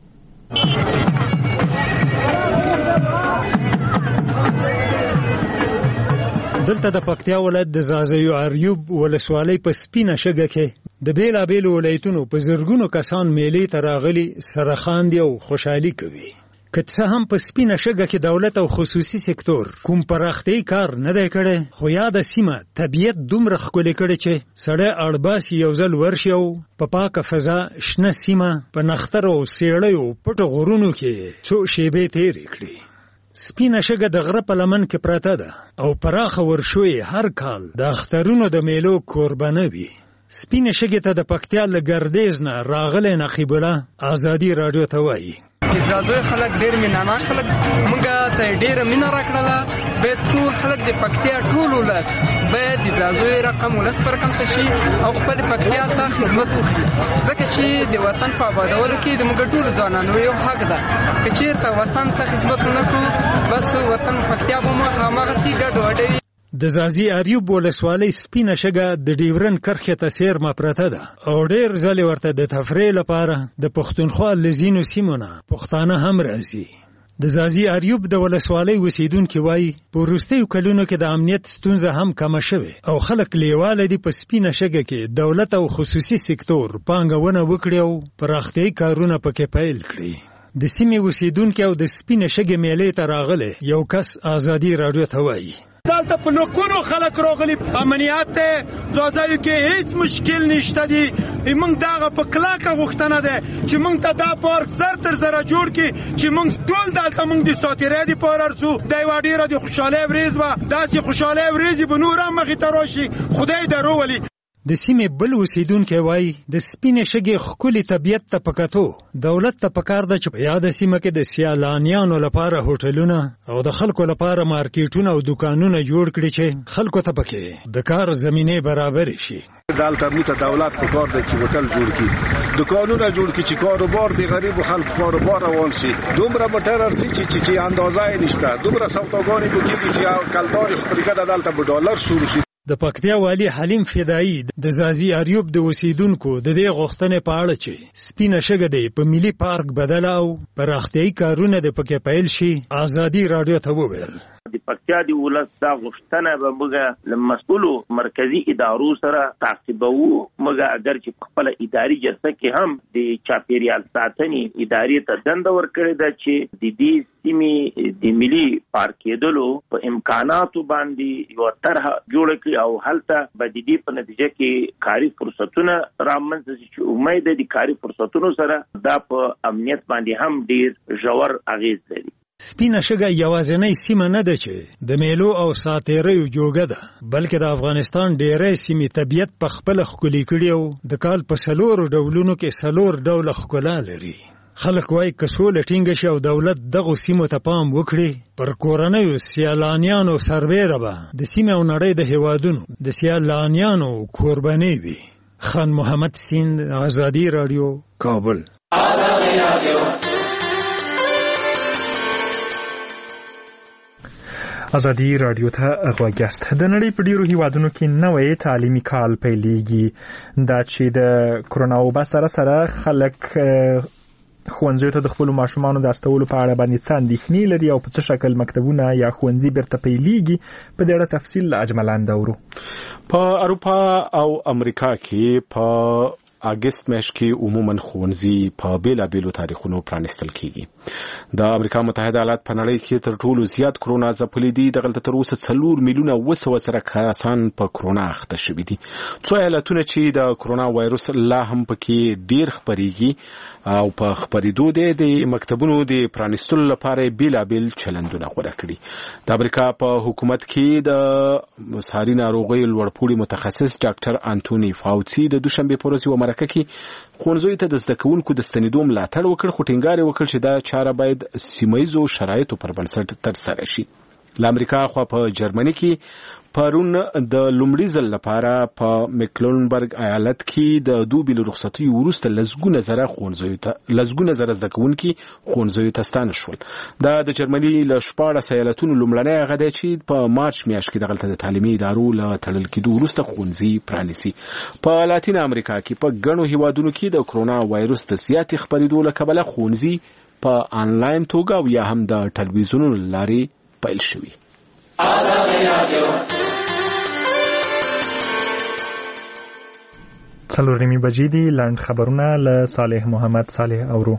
دلته د پکتیا ولایت د ځاځي اریوب ولسوالۍ په سپینه شګه کې د بیلابیلو ولایتونو په زرګونو کسان میلې ته راغلي، سره خاندي او خوشحالي کوي. که څه هم په سپینه شګه کې دولت او خصوصي سکتور کوم پراختیايي کار نه دی کړی، خو یاده سیمه طبیعت دومره ښکلې کړې چې سړی اړباسي یو ځل ورشي او په پاکه فضا، شنه سیمه، په نختر او سیړیو پټو غرونو کې څو شیبې تېرې کړي. سپینه شګه د غره په لمن کې پرته ده او پراخه ورشوې هر کال د اخترونو د میلو کوربانه وي. سپینه شګه ته د پکتیا له ګردیز نه راغلی نقیب الله ازادي رادیو ته وایي. ځاځي خلک ډېر مینانه خلک موږ ته ډېره مینه راکړله. باید ټول خلک د پکتیا ټول ولس باید د ځاځي رقم ولس پر رقم ته شي او خپل پکتیا ته خدمت وکړي، ځکه چې د وطن په آبادولو کې د موږ ټول ځوانانو یو حق ده. که چېرته وطن ته خدمت ونه کړو، بس وطن پکتیا به مو هماغسې ګډوډوي. د ځاځي اریوب ولسوالۍ سپینه شګه د ډیورن کرښې ته څیرمه پرته ده او ډېر ځلې ورته د تفریح لپاره د پښتونخوا له ځینو سیمو نه پښتانه هم راځي. د ځاځي اریوب د ولسوالۍ اوسیدونکي وایي په وروستیو کلونو کې د امنیت ستونزه هم کمه شوې او خلک لیواله دي په سپینه شګه کې دولت او خصوصي سکتور پانګونه وکړي او پراختیايي کارونه پکې پیل کړي. د سیمې اوسیدونکي او د سپینه شګې میلې ته راغلی یو کس ازادي رادیو ته وایي. دلته په لکونو خلک راغلي، امنیت ته ځاځیو کې هیڅ مشکل نشته دی. موږ دغه په کلاکه غوښتنه ده چې موږ ته دا پارک سر تر سره جوړ کړي چې موږ ټول دلته موږ د ساتیرې دپاره رسو. دا یوه ډېره د خوشحالۍ ورځ به، داسې خوشحالۍ ورځې به نور هم مخې ته راشي، خدای دروولي. د سیمې بل اوسیدونکی وایي د سپینې شګې ښکلي طبیعت ته په کتو دولت ته پکار ده چې په یاده سیمه کې د سیلانیانو لپاره هوټلونه او د خلکو لپاره مارکیټونه او دکانونه جوړ کړي چې خلکو ته پکې د کار زمینې برابرې شي. دلته موږ ته دولت پکار دی چې هوټل جوړ کړي، دکانونه جوړ کړي چې کاروبار د غریبو خلکو کاروبار روان شي. دومره موټر ارزي چې اندازه یې نشته، دومره سوداګانې پکې دي چې کلدارې خپلګه دلته په ډالر شروع شي. د پکتیا والی حلیم فدایی د ځاځي اریوب د اوسیدونکو د دې غوښتنې په اړه چې سپینه شګه دی په ملي پارک بدله او پراختیايي کارونه د پکې پیل شي ازادي رادیو ته وویل. د پکتیا د ولس دا غوښتنه به موږ له مسؤلو مرکزی ادارو سره تعقیبوو. موږ اگر چې په خپله اداري جلسه کې هم د چاپیریال ساتنې ادارې ته دنده ورکړې ده چې د دې سیمې د ملي پارک کېدلو په امکاناتو باندې یوه طرحه جوړه کړي او هلته به د دې په نتیجه کې کاري فرصتونه رامنځته شي چې امید ده د کاري فرصتونو سره دا په امنیت باندې هم ډېر ژور اغېز لري. سپینه شګه یوازینۍ سیمه نه ده چې د میلو او ساتیریو جوګه ده، بلکې د افغانستان ډېری سیمې طبیعت په خپله ښکلې کړي او د کال په 4 ډولونو کې 4 ډوله ښکلا لري. خلک وایي که سوله ټینګه شي او دولت دغو سیمو ته پام وکړي، پر کورنیو سیلانیانو سربیره به د سیمې او نړۍ د هیوادونو د سیلانیانو کوربانې وي. خان محمد سیند، ازادي رادیو، کابل. ازادي رادیو ته غوږ یاست. د نړۍ په ډیرو هیوادونو کې نوې تعلیمي کال پیلېږي. دا چې د کرونا وبا سره سره خلک ښوونځیو ته د خپلو ماشومانو د استولو په اړه باندې څه اندېښنې لري او په څه شکل مکتبونه یا ښوونځي بیرته پیلېږي، په دې اړه تفصیل له اجملان دورو. په اروپا او امریکا کې په اګست میاشت کې عموما ښوونځي په بیلابیلو تاریخونو پرانیستل کیږي. د امریکا متحده ایالات په نړۍ کې تر ټولو زیات کرونا ځپلي دي. دغلته تر اوسه 4 میلیونه 200 سره کسان په کرونا اخته شوي دي. څو ایالتونه چې د کرونا وایروس لا هم پکې ډیر خپریږي او په خپریدو د مکتبونو د پرانیستلو لپاره بیلابیل چلندونه غوړه کړي. د امریکا په حکومت کې د ساري ناروغیو لوړپوړي متخصص ډاکټر انټونی فاوچي د دوشنبه په ورځ یو مرکه کې ښوونځیو ته د زده کوونکو د ستنېدو ملاتړ وکړ، خو ټینګار یې وکړ چې دا چاره باید سیمه‌ییزو شرایطو پر بنسټ ترسره شي. له امریکا خوا په جرمني کې پرون د لومړي ځل لپاره په میکلنبرګ ایالت کې د دوبي له رخصتیو وروسته لسګونه زره زده کوونکي ښوونځیو ته ستانه شول. دا د جرمني له 14 ایالتونو لومړنی هغه دی چې په مارچ میاشت کې دغلته د تعلیمي ادارو له تړل کېدو وروسته ښوونځي پرانیسي. په لاتین امریکا کې په ګڼو هیوادونو کې د کرونا وایروس د زیاتې خپرېدو له کبله ښوونځي په آنلاین توګه او یا هم د ټلویزیونونو له لارې پیل شوي. څلورنیمې بجې دي. لنډ خبرونه له صالح محمد صالح اورو.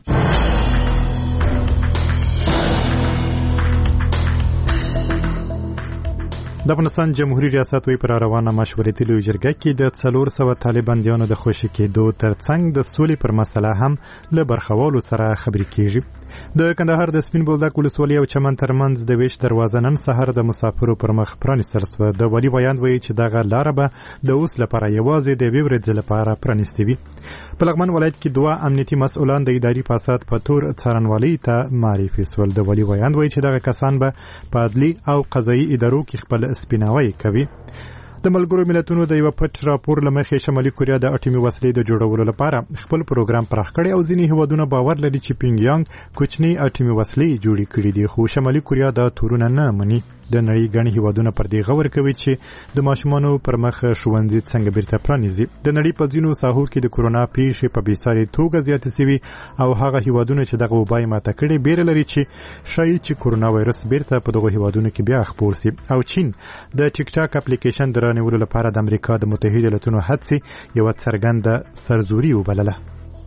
د افغانستان جمهوریت ریاست وی پر روانه مشورتي لوی جرګه کې د 400 طالباندیانو د خوشي کېدو ترڅنګ د سولې پر مسله هم له برخوالو سره خبرې کیږي. د کندهار د سپین بولدک ولسوالۍ او چمن ترمنځ د ویش دروازه نن سهار د مسافرو پر مخ پرانیستل شوه. د والي بیان وایي چې دغه لاره به د اوس لپاره یوازې د یوې ورځې لپاره پرانیستې وي. په لغمان ولایت کې 2 امنیتي مسؤلان د اداري فساد په تور څارنوالۍ ته معرفي شول. د والي بیان وایي چې دغه کسان به په عدلي او قضایي ادارو کې خپل سپیناوی کوي. د ملګرو ملتونو د یو پټ راپور لمخې شمالي کوریا د اټومي وسلې د جوړولو لپاره خپل پروګرام پراخ کړی او ځینې هیوادونه باور لري چې پینګیانګ کوچني اټومي وسلې جوړې کړې دي، خو شمالي کوریا دا تورونه نه مني. د نړۍ ګڼ هیوادونه پر دې غور کوي چې د ماشومانو پر مخ ښوونځي څنګه بیرته پرانیزي. د نړۍ په ځینو ساحو کې د کرونا پیښې په بېساري توګه زیاتې شوي او هغه هیوادونه چې دغه وبا یې ماته کړې بیره لري چې ښایي چې کرونا وایرس بیرته په دغو هیوادونو کې بیا خپور شي. او چین د ټیک ټاک اپلیکیشن د رانیولو لپاره د امریکا د متحده ایالاتونو هڅې یوه څرګنده سرزوري وبلله.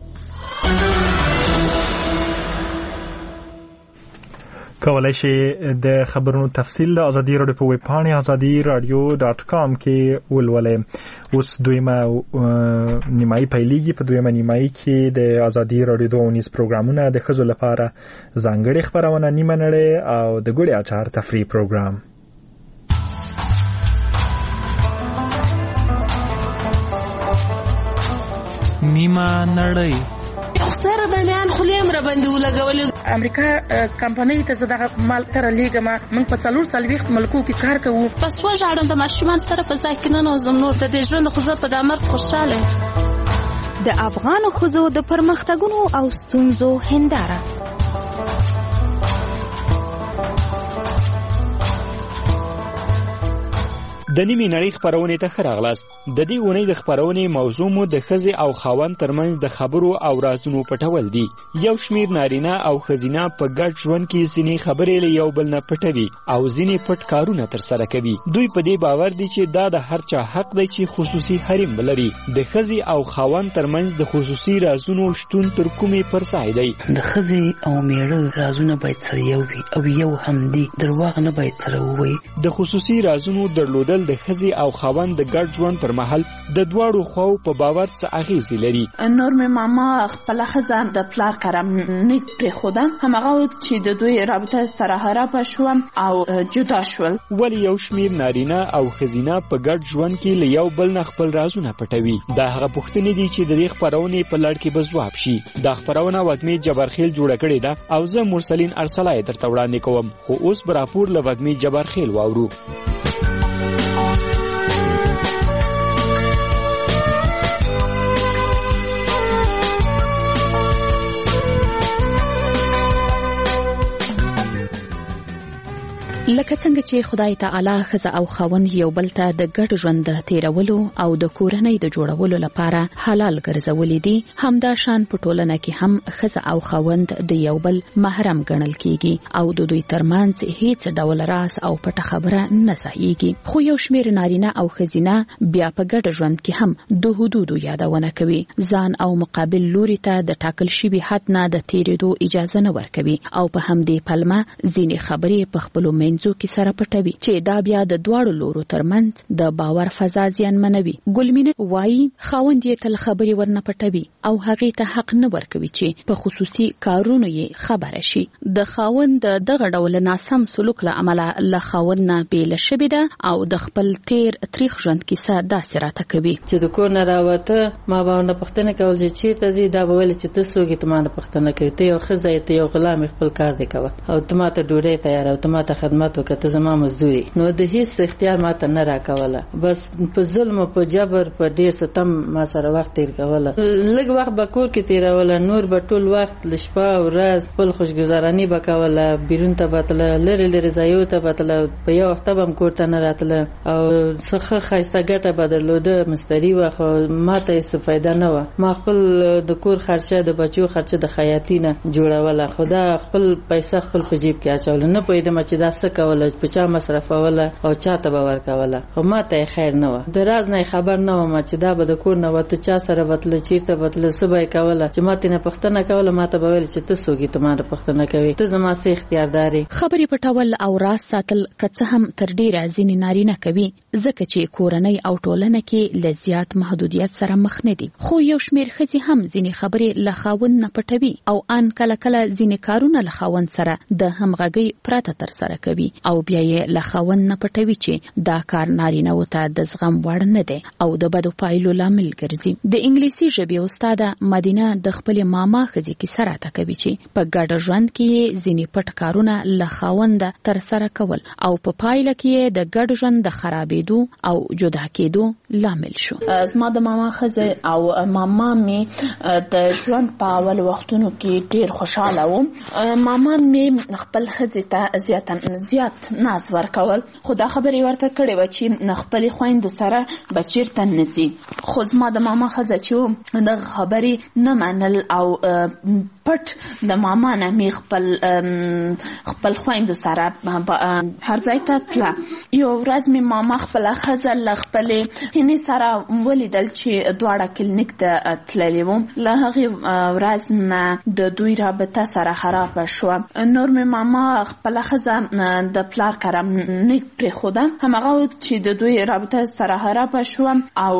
کولای شئ د خبرونو تفصیل د ازادي رادیو په ویب پاڼې azadiradio.com کې ولولئ. اوس دویمه نیمایي پیلېږي. په دویمه نیمایي کې د ازادي رادیو 2 پروګرامونه د ښځو لپاره ځانګړې خبرونه، نیمه نړۍ او د ګوړې اچار تفریح پروګرام. نیمه نړۍ سره د میان خلیم را باندې ولګولې. امریکا کمپنۍ ته زداغه مال تر لیګه ما موږ په 440 ملکو کې کار کوو. پس وژاړم د ماشومان سره په ځای کې نه نوزم نور د دې ژوند خو زه په دامر خوشاله. د افغان ښځو د پرمختګونو او ستونزو هنداره. د نیمې نړۍ خبرونه ته ښه راغلاست. د دې اونۍ د خبرونې موضوع مو د ښځې او خاوند ترمنځ د خبرو او رازونو پټول دي. یو شمیر نارینه او ښځینه په ګډ ژوند کې ځینې خبرې له یو بل نه پټوي او ځینې پټ کارونه ترسره کوي. دوی په دې باور دي چې دا د هر چا حق دی چې خصوصي حریم ولري. د ښځې او خاوند ترمنځ د خصوصي رازونو شتون تر کومې پر ځای دی. د ښځې او میړه رازونه باید سره یو وي او یو هم دي، درواغ نه باید سره ووایي. د خصوصي رازونو درلودل د ښځې او خاوند د ګډ ژوند پر مهال د دواړو خواو په باور څه اغیزې لري. نور مې ماما خپله ښځه د پلار کره نیک پرېښوده، همغه چې د دوی رابطه سره خرابه شوه او جدا شول. ولې یو شمیر نارینه او ښځینه په ګډ ژوند کې له یو بل نه خپل رازونه پټوي؟ دا هغه پوښتنې دي چې د دې خپرونې په لړ کې به ځواب شي. دا خپرونه وږمې جبارخیل جوړه کړې ده او زه مرسلین ارسلای درته وړاندې کوم. خو اوس به راپور له وږمې جبارخیل واورو. لکه څنګه چې خدای تعالی ښځه او خاوند یو بل ته د ګډ ژوند د تیرولو او د کورنۍ د جوړولو لپاره حلال ګرځولې دي، همدا شان په ټولنه کې هم ښځه او خاوند د یو بل محرم ګڼل کیږي او د دوی ترمنځ هیڅ ډول راز او پټه خبره نه ځایږي. خو یو شمېر نارینه او ښځینه بیا په ګډ ژوند کې هم د حدودو یادونه کوي، ځان او مقابل لوري ته د ټاکل شوي حد نه د تیرېدو اجازه نه ورکوي او په همدې پلمه ځینې خبرې په خپلو منځو کې سره پټوي چې دا بیا د دواړو لورو ترمنځ د باور فضا زیانمنوي. ګلمینه وایي خاوند یې تل خبرې ورنه پټوي او هغې ته حق نه ورکوي چې په خصوصي کارونو یې خبره شي. د خاوند دغه ډول ناسم سلوک له امله له خاوند نه بیله شوې ده او د خپل تیر تاریخ ژوند کیسه داسې راته کوي چې د کور نه راوته ما باندې پښتنه کول چې چیرته زی دا ویل چې تاسو کې تمانه پښتنه کوي ته یو خزه ته یو غلام خپل کار دی کوي او تماته ډوډۍ تیار او تماته خدمت وکړه زما مزدوري نو د هیڅ اختیار ماته نه راکوله، بس په ظلم او په جبر په ډیر ستم ما سره وخت تیر کوله. لږ وخت به کور کې تیروله، نور به ټول وخت لشپه او ورځ خپل خوشګزارانی وکوله، بیرون ته بتله، لری لری ځایو ته بتله، په یو وخت به کور ته نه راتله او څخه خایسته ګټه بدلوده مستری واخو ماته استفاده نه و. ما خپل د کور خرچه د بچو خرچه د خیاطی نه جوړوله، خدا خپل پیسې خپل په جیب کې اچول نه پوهیدم چې دا څه کوله، په چا مصرفوله او چاته به ورکوله. خو ماته خیر نه و، د راز نه خبر نه و چې دا به د کور نه وته چا سره وتل چیرته وتل سبا کوله چې ماته نه پښتنه کوله، ماته به ویل چې تاسو کې تمانه پښتنه کوي، ته زما سه اختیار داري. خبرې پټول او راز ساتل کڅه هم تر ډیره ځینې نارینه کوي ځکه چې کورنۍ او ټولنه کې لزیات محدودیت سره مخ نه دي. خو یو شمېر ښځې هم ځینې خبرې له خاوند نه پټوي او ان کله کله ځینې کارونه له خاوند سره د همغږۍ پرته تر سره کوي او بیا یې له خاوند نه پټوي چې دا کار نارینه وته د زغم وړ نه دی او د بدو پایلو لامل ګرځي. د انګلیسي ژبې استاده مدینه د خپل ماما ښځې کې سره تا کوي چې په ګډ ژوند کې ځینې پټ کارونه له خاوند تر سره کول او په پایله کې د ګډ ژوند د خرابېدو او جدا کېدو لامل شو. زما د ماما ښځه او ماما می د ژوند په اول وختونو کې ډیر خوشاله وم. ماما می خپل ښځې ته زیات ناز ورکول، خو دا خبرې ورته کړې و چې خپل خويندو سره بچیرته نه ځي. خو زما د ماما ښځه چې دغه خبرې نه منل او پټ د ماما نه می خپل خويندو سره هر ځای ته تله. یو ورځ می ماما خپل ښځه له خپلې هینې سره ولیدل چې دواړه کلینیک ته تللې وو. له هغې ورځ نه د دوی رابطه سره خراب شوه. نور می ماما خپل ښځه د پلار کره نه پرېښوده، همغه چې د دوی رابطه سره خراب شوه او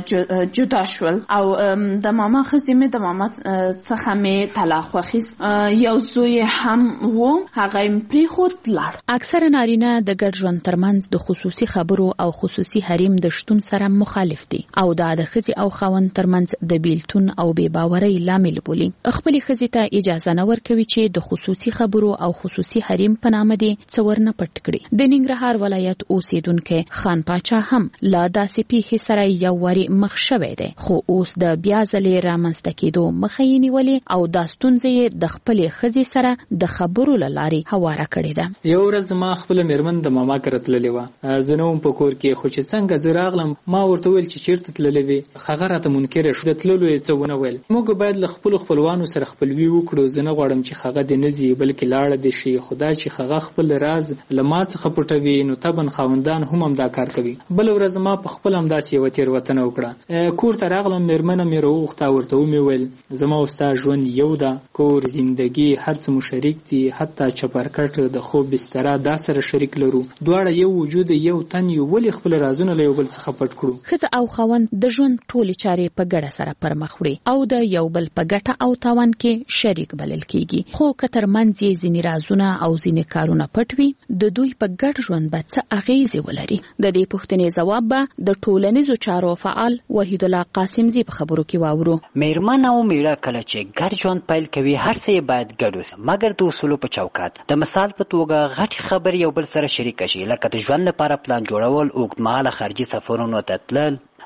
جدا شول او د ماما ښځې می د ماما څخه می طلاق واخیست. یو زوی هم و، هغه یې پرېښود لاړ. اکثره نارینه د ګډ ژوند ترمنځ د خصوصي خبرو او خصوصي حریم د شتون سره مخالف دي او دا د ښځې او خاوند ترمنځ د بیلتون او بې باورۍ لامل بولي. خپلې ښځې ته اجازه نه ورکوي چې د خصوصي خبرو او خصوصي حریم په نامه دي څه ورنه پټ کړي. د ننګرهار ولایت اوسیدونکي خان پاچا هم لا داسې پیښې سره یو واري مخ شوی دی، خو اوس د بیا ځلې رامنځته کېدو مخه یې نیولې او دا ستونزه یې د خپلې ښځې سره د خبرو له لارې هواره کړې ده. یو ورځ ما خپل میرمن د ماما کره تللې وه، زه نه وم په کور کې، خو چې څنګه زه راغلم ما ورته ویل چې چیرته تللې وې. هغه راته منکره شو، د تللو یې څه ونه ویل. موږ باید له خپلو خپلوانو سره خپلوي وکړو. زه نه غواړم چې هغه دې نه ځي بلکې لاړه دې شي. خدا چې هغه خپل راز له ما څخه پټوي نو طبعا خاوندان هم همدا کار کوي. بل ورځ ما په خپل همداسې یوه تېروتنه وکړه. کور ته راغلم، میرمنه مې راوغوښته، ورته ومې ویل زما او ستا ژوند یو ده، کور، زندګي، هر څه مو شریک دي، حتی چپرکټ، د خوب بستره دا سره شریک لرو، دواړه یو وجود یو تن یو، ولې خپل رازونه له یو بل څخه پټ کړو؟ ښځه او خاوند د ژوند ټولې چارې په ګډه سره پر مخ وړي او د یو بل په ګټه او تاوان کې شریک بلل کیږي. خو که ترمنځ یې ځینې رازونه او ځینې کارونه پټ وي، د دوی په ګډ ژوند به څه اغیزې ولري؟ د دې پوښتنې ځواب به د ټولنیزو چارو فعال وحید الله قاسمزي په خبرو کې واورو. میرمن او میړه کله چې ګډ ژوند پیل کوي هر څه باید ګډ وي، مګر د اصولو په چوکاټ. د مثال په توګه غټ خبر یو بل سره شریک شي، لکه د ژوند لپاره پلان جوړول، اوږدمهاله خارجي سفرونو ته تلل،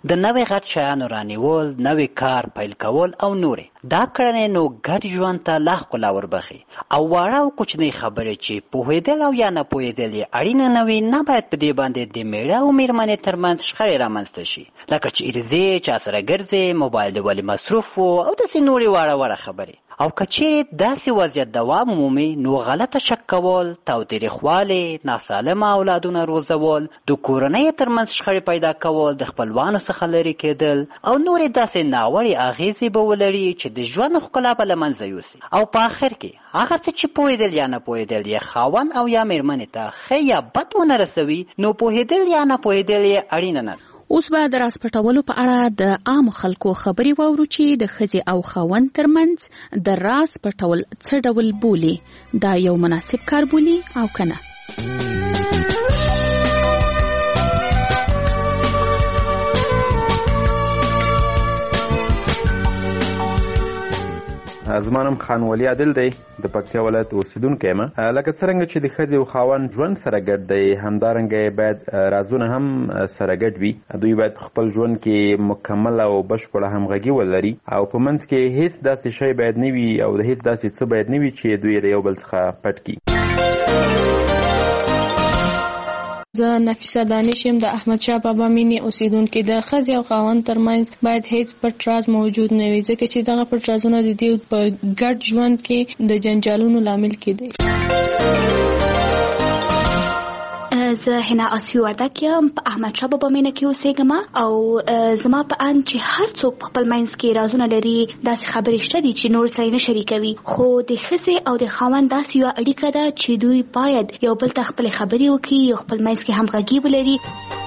د نوې غټ شیانو رانیول، نوې کار پیل کول او نورې. دا کړنې نو ګډ ژوند ته لا ښکلا وربخي او واړه او کوچنۍ خبرې چې پوهېدل او یا نه پوهېدل یې اړینه نه وي، نه باید په دې باندې د میړه او میرمنې ترمنځ شخړې رامنځته شي، لکه چې ارزې چا سره ګرځې، موبایل دې ولې مصروف و او داسې نورې واړه واړه خبرې. او که چیرې داسې وضعیت دوام مومي نو غلطه شک کول، تاوتریخوالی، ناسالمه اولادونه روزول، د کورنۍ ترمنځ شخړې پیدا کول، د خپلوانو څخه لرې کېدل او نورې داسې ناوړې اغېزې به ولري چې د ژوند ښکلا به له منځه یوسي. او په آخر کې هغه څه چې پوهېدل یا نه پوهېدل یې خاوند او یا مېرمنې ته ښه یا بد ونه رسوي، نو پوهېدل یا نه پوهېدل یې اړینه نه ده. اوس به د راز پټولو په اړه د عام خلکو خبرې واورو چې د ښځې او خاوند ترمنځ د راز پټول څه ډول بولي، دا یو مناسب کار بولي او کنه. زما نوم خان ولی عادل دی، د پکتیا ولایت اوسیدونکی یم. لکه څرنګه چې د ښځې او خاوند ژوند سره ګډ دی، همدارنګه باید رازونه هم سره ګډ وي. دوی باید خپل ژوند کې مکمل او بشپړه همغږي ولري او په منځ کې هیڅ داسې شی باید نه وي او د هیڅ داسې څه باید نه وي چې دوی له یو بل څخه پټ کړي. زه نفیسه دانش یم، د احمد شاه بابا مینې اوسیدونکې. د ښځې او خاوند ترمنځ باید هیڅ پټ راز موجود نه وي، ځکه چې دغه پټ رازونه د دوی په ګډ ژوند کې د جنجالونو لامل کېدی. زه حنا آسیو وردک یم، په احمد شاه بابا مینه کې اوسېږم او زما په اند چې هر څوک په خپل منځ کې رازونه لري، داسې خبرې شته دي چې نور سره نه شریکوي، خو د ښځې او د خاوند داسې یوه اړیکه ده چې دوی باید یو بل ته خپلې خبرې وکړي، یو خپل منځ کې همغږي ولري.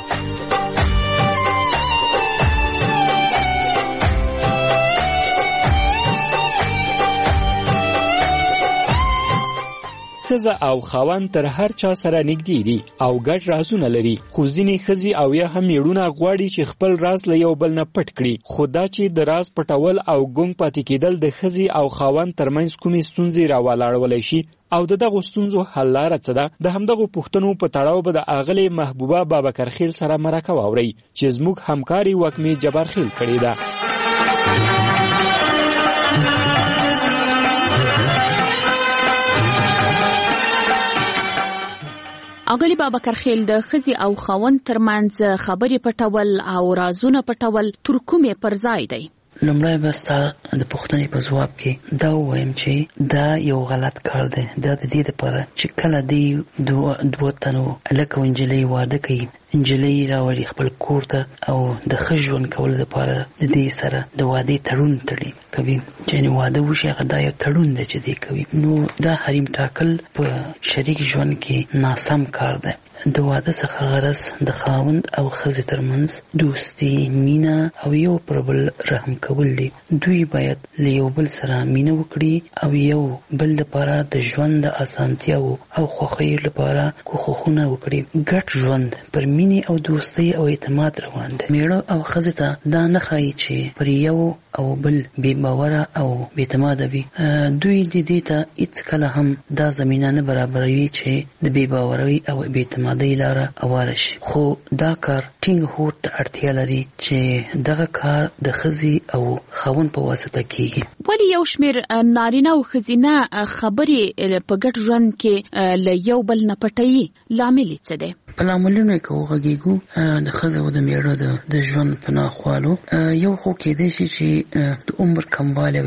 ښځه او خاوند تر هر چا سره نږدې دي او ګډ رازونه لري، خو ځینې ښځې او یا هم میړونه غواړي چې خپل راز له یو بل نه پټ کړي. خو دا چې د راز پټول او ګونګ پاتې کېدل د ښځې او خاوند ترمنځ کومې ستونزې راولاړولی شي او د دغو ستونزو حل لاره څه ده، د همدغو پوښتنو په تړاو به د اغلې محبوبه بابکرخیل سره مرکه واورئ چې زموږ همکاري وکمې جبارخیل کړې ده. اغلی بابکرخیل، د ښځې او خاوند ترمنځ خبرې پټول او رازونه پټول تر کومې پر ځای دی؟ لومړی به ستا د پوښتنې په ځواب کې دا ووایم چې دا یو غلط کار دی. دا د دې لپاره چې کله دی دوه تنو هلک او نجلۍ واده کوي، نجلۍ راوړي خپل کور ته او د ښه ژوند کولو لپاره د دې سره د وادې تړون تړي کوي، چې واده وشي هغه دا یو تړون دی چې دی کوي. نو دا حریم ټاکل په شریک ژوند کې ناسم کار دی. د واده څخه غرض د خاوند او ښځې ترمنځ دوستي، مینه او یو پر بل رحم کول دي. دوی باید له یو بل سره مینه وکړي او یو بل لپاره د ژوند د اسانتیاو او خوښیو لپاره کوښښونه وکړي. ګډ ژوند پر مینې او دوستۍ او اعتماد روان دی. میړه او ښځې ته دا نه ښایي چې پر یو او بل بې باوره او بې اعتماده وي. دوی دې ته هېڅکله هم دا زمینه نه برابروي چې د بې باورۍ او بې اعتمادۍ لاره هواره شي. خو دا کار ټینګ هوډ ته اړتیا لري چې دغه کار د ښځې او خاوند په واسطه کیږي. ولې یو شمېر نارینه او ښځینه خبرې په ګډ ژوند کې له یو بل نه پټوي؟ لامل یې څه دی؟ په لاملونو کې وغږیږو د ښځې او د میړه د ژوند په ناخوالو. یو خو کېدای شي چې د عمر کموالی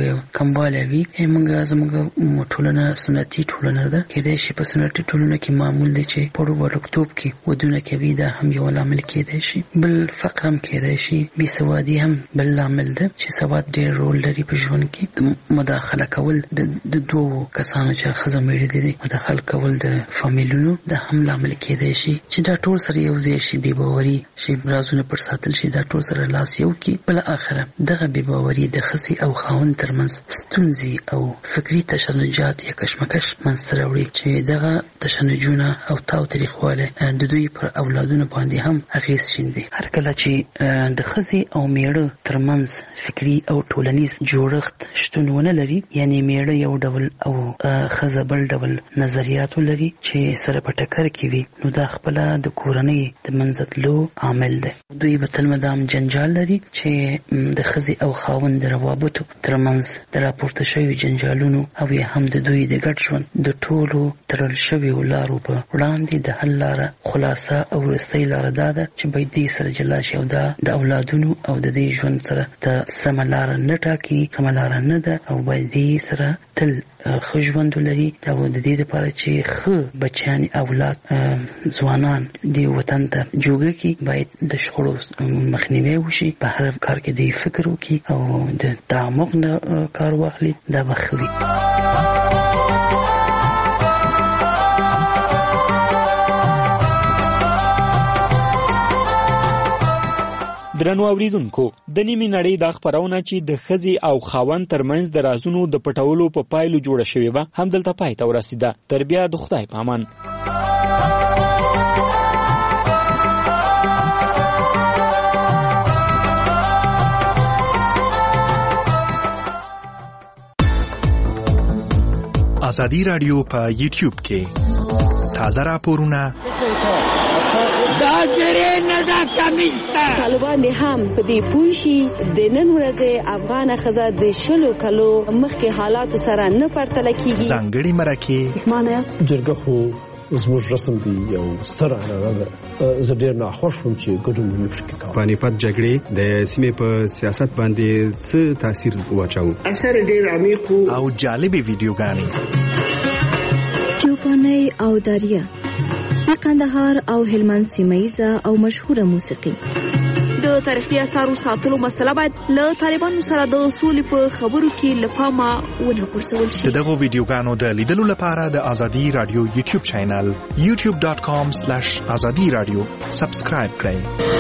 وي. زموږ ټولنه سنتي ټولنه ده. کېدای شي په سنتي ټولنه کې معمول دی چې په وړوکتوب کې ودونه کوي، دا هم یو لامل کېدای شي. بل فقر هم کېدای شي، بې سوادي هم بل لامل ده چې سواد ډېر رول لري په ژوند کې. د مداخله کول د دوو کسانو چې ښځه میړه دي، مداخله کول د فامیلونو، دا هم لامل کېدای شي چې دا ټول سره یو ځای شي، بې باوري شي، رازونه پر ساتل شي، دا ټول سره لاس یو کې. بل اخره دغه بې باوري د ښځې او خاوند ترمنځ ستونزې او فکري تشنجات یا کشمکش منځته راوړي چې دغه تشنجونه او تاوتریخوالی د دوی پر اولادونو باندې هم اغېز شیندي. هر کله چې د ښځې او میړه ترمنځ فکري او ټولنیز جوړښت شتون ونه لري، یعنی میړه یو ډول او ښځه بل ډول نظریات ولري چې سره په ټکر کې وي، نو دا خپله د کورنۍ د منځتلو عامل دی. دوی به تل مدام جنجال لري چې د ښځې او خاوند د روابطو ترمنځ د راپورته شوي جنجالونو او یا هم د دوی د ګډ ژوند د ټولو تړل شویو لارو په وړاندې د حل لاره خلاصه او وروستۍ لاره دا ده چې باید دې سره جلا شي او دا د اولادونو او د دې ژوند سره ته سمه لاره نه ټاکي، سمه لاره نه ده او باید دې سره تل ښه ژوند ولري او د دې لپاره چې ښه بچیان اولاد ځوانان دې وطن ته جوړه کړي باید د شخړو مخنیوی وشي، په هر کار کې دې فکر وکړي او د تعمق نه کار واخلي. دا به ښه وي. درنو اوریدونکو، د نیمې نړۍ دا خپرونه چې د ښځې او خاوند ترمنځ د رازونو د پټولو په پایلو جوړه شوې وه همدلته پای ته ورسېده. تر بیا د خدای په امان. ازادي رادیو په یوټیوب کې تازه راپورونه دا زری نه دا کمیسته طالبان هم په دې پوښي د نن ورځې افغان ښځه د شلو کلو مخکې حالات سره نه پرتله کیږي. ځانګړي مرکه معنی جرګه خو زموږ رسم دی یو ستر عنعنه ده. زه ډېر ناخوښ وم چې ګډون ونه شو کوم. پانیپت جګړې د سیمې په سیاست باندې څه تاثیر واچاوه؟ اثر ډېر عمیق او جالبې ویډیوګانې چوپانۍ او دریا د قندهار او هلمند سیمه‌یزه او مشهوره موسیقي. د تاریخي اثارو ساتلو مسله باید له طالبانو سره د اصول په خبرو کې له پامه ونه غورځول شي. دغه ویډیوګانو د لیدلو لپاره د ازادي رادیو یوټیوب چینل youtube.com/azadiradio سبسکرایب کړئ.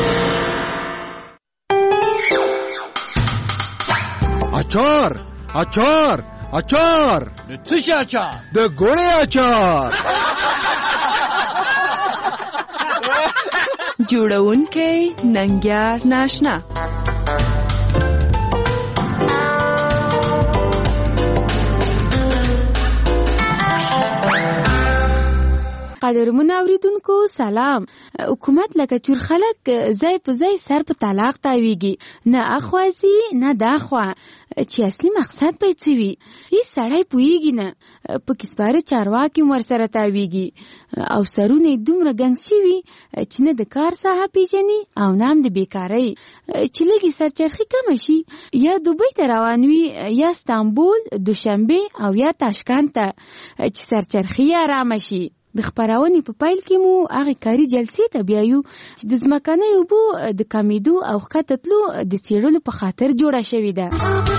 اچار اچار اچار د څه شي اچار؟ د ګوړې اچار. جوړونکی ننګیار ناشنا. قدرمن اوریدونکو سلام. حکومت لکه چور خلک ځای په ځای سر په طلاق تاویږي، نه اخوازي نه داخوا چې اصلي مقصد به څه وي هیڅ سړی پوهیږي نه. په کسباره چارواکي ورسره تاویږي او سرونه دومره ګنګ شوي چې نه د کار ساحه پیژني او نه هم د بیکارۍ. چې لږې سرچرخي کمه شي یا دوبۍ ته روان وي یا استانبول، دوشنبه او یا تاشکند ته چې سرچرخي آرامه شي. د خپرونې په پیل کې مو هغه کاري جلسې ته بیایو چې د ځمکنیو اوبو د کمیدو او ښکته تلو د څېړلو په خاطر جوړه شوې ده.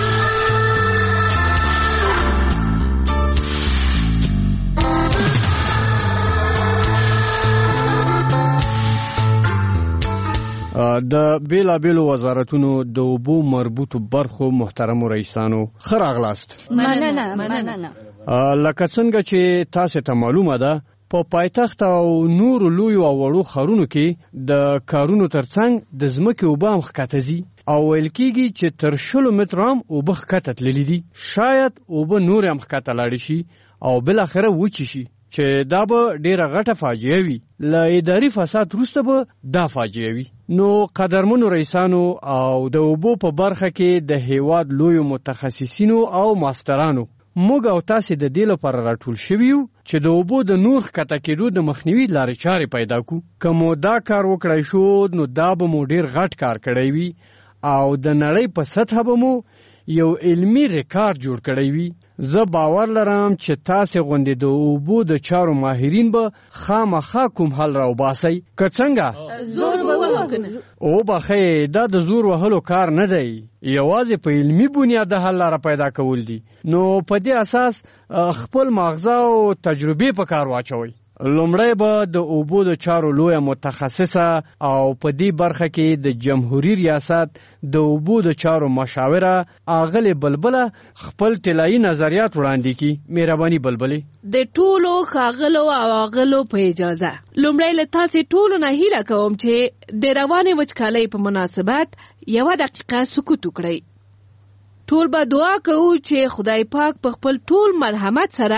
د بیلابیلو وزارتونو د اوبو مربوطو برخو محترمو رئیسانو ښه راغلاست. مننه. لکه څنګه چې تاسو ته معلومه ده په پایتخت او نورو لویو او وړو ښارونو کې د کارونو ترڅنګ د ځمکې اوبه هم ښکته ځي او ویل کېږي چې تر 100 متره هم اوبه ښکته تللي دي. شاید اوبه نورې هم ښکته لاړې شي او بالاخره وچې شي چې دا به ډیره غټه فاجعه وي. له اداري فساد وروسته به دا فاجعه وي. نو قدرمنو رئیسانو او د اوبو په برخه کې د هیواد لویو متخصصینو او ماسترانو موږ او تاسې د دې لپاره راټول شوي یو چې د اوبو د نور ښکته کېدو د مخنیوي لارې چارې پیدا کړو. که مو دا کار وکړی شو نو دا به مو ډیر غټ کار کړی وي او د نړۍ په سطحه به مو یو علمي ریکارډ جوړ کړی وي. زه باور لرم چې تاسې غوندې د اوبو د چارو ماهرین به خامخا کوم حل راوباسئ. که څنګه زور به وکړو او بخې دا د زور وهلو کار نه دی، یوازې په علمي بنیاد د حل لاره پیدا کول دي. نو په دې اساس خپل ماغزه او تجربې په کار واچوئ. لومړی به د اوبو د چارو لویه متخصصه او په دې برخه کې د جمهوریت ریاست د اوبو د چارو مشاوره اغلې بلبله خپل طلایي نظریات وړاندې کړي. مهرباني بلبلې. د ټولو ښاغلو او اغلو په اجازه لومړی له تاسې ټولو نه هیله کوم چې د روانې وچکالۍ په مناسبت 1 دقیقه سکوت وکړئ. ټول به دعا کوو چې خدای پاک په خپل ټول مرحمت سره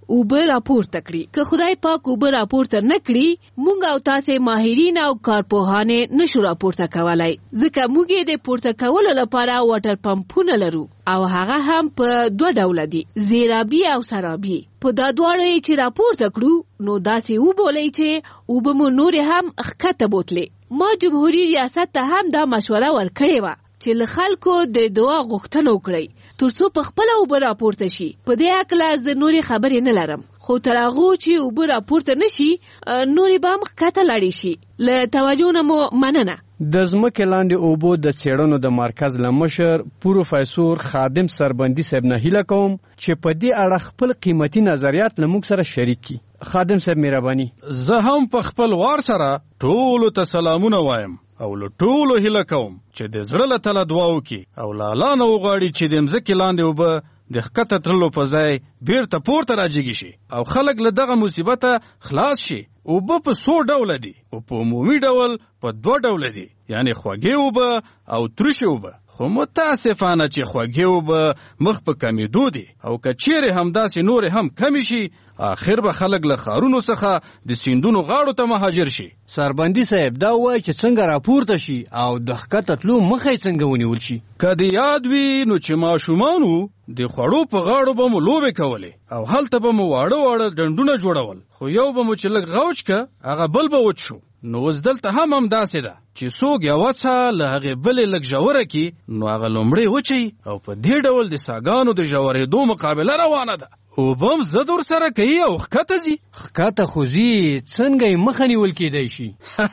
اوبه راپورته کړي. که خدای پاک اوبه راپورته نه کړي مونږ او تاسې ماهرین او کارپوهان نشو راپورته کولای، ځکه مونږ د پورته کولو لپاره واټر پمپونه لرو او هغه هم په 2 ډوله دي، زیرابي او سرابي. په دا دواړو چې راپورته کړو نو داسې وبولئ چې اوبه مو نورې هم ښکته بوتلې. ما جمهوریت ریاست ته هم دا مشوره ورکړې وه چې له خلکو د دعا غوښتنه وکړئ ترڅو په خپله اوبه راپورته شي. په دې هکله زه نورې خبرې نه لرم، خو تر هغو چې اوبه راپورته نه شي نورې به هم ښکته لاړې شي. له توجه نه مو مننه. د ځمکې لاندې اوبو د څېړنو د مرکز له مشر پروفیسور خادم سربندي صاحب نه هیله کوم چې په دې اړه خپل قیمتي نظریات له موږ سره شریک کړي. خادم صاحب مهرباني. زه هم په خپل وار سره ټولو ته سلامونه وایم او له ټولو هیله کوم چې د زړه له تله دعا وکړي او له الله نه وغواړي چې د مځکې لاندې اوبه د ښکته تللو په ځای بیرته پورته راجګي شي او خلک له دغه مصیبته خلاص شي. اوبه په 100 ډوله دي او په عمومي ډول په 2 ډوله دي، یعنی خوږې اوبه او ترشې اوبه. خو متاسفانه چې خوږې اوبه مخ په کمیدو دي او که چیرې همداسې نورې هم کمی شي آخر به خلک له ښارونو څخه د سیندونو غاړو ته مهاجر شي. سربندي صاحب دا وایي چې څنګه راپورته شي او د ښکته تلو مخه یې څنګه ونیول شي. که د یاد وي نو چې ماشومان وو د خوړو په غاړو به مو لوبې کولې او هلته به مو واړه ډنډونه جوړول، خو یو به مو چې لږ غوچ که هغه بل به وچ شو. نو اوس دلته هم همداسې ده چې څوک یوه څه له هغې بلې لږ ژوره کړي نو هغه لومړی وچوي او په دې ډول د څاګانو د ژورېدو مقابله روانه ده. اوبه هم ضد ورسره کوي او ښکته ځي. ښکته خو ځي، څنګه یې مخه نیول کېدی شي؟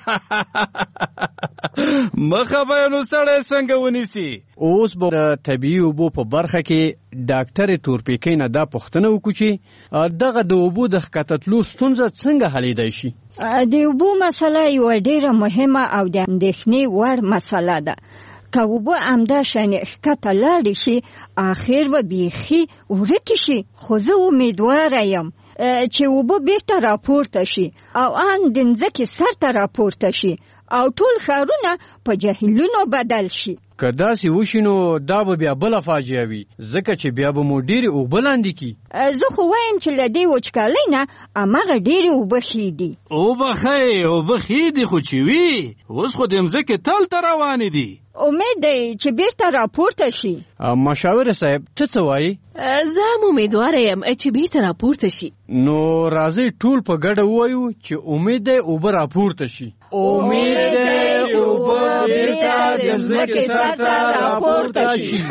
مخه به یې نو سړی څنګه ونیسي؟ اوس به د طبیعي اوبو په برخه کې ډاکټر تورپیکۍ نه دا پوښتنه وکړو چې دغه د اوبو د ښکته تلو ستونزه څنګه حلیدی شي؟ د اوبو مسله یوه ډېره مهمه او د اندېښنې وړ مسله ده. که اوبه همداشانې ښکته لاړې شي آخر به بیخي ورکې شي، خو زه امیدواره یم چې اوبه بیرته راپورته شي او ان د مځکې سر ته راپورته شي او ټول ښارونه په جهیلونو بدل شي. که داسې وشي نو دا به بیا بله فاجعه وي، ځکه چې بیا به مو ډېرې اوبه لاندې کړي. زه خو وایم چې له دې وچکالۍ نه هماغه ډېرې اوبه ښې دي. اوبه ښې اوبه ښې دي، خو چې وي اوس خو د مځکې تل ته روانې دي. امید دی چې بیرته راپورته شي. مشاور صاحب ته څه وایي؟ زه هم امیدواره یم چې بیرته راپورته شي. نو راځئ ټول په ګډه ووایو چې امید دی اوبه راپورته شي. امید دی چې اوبه بیرته د مځکې سر ته راپورته شي.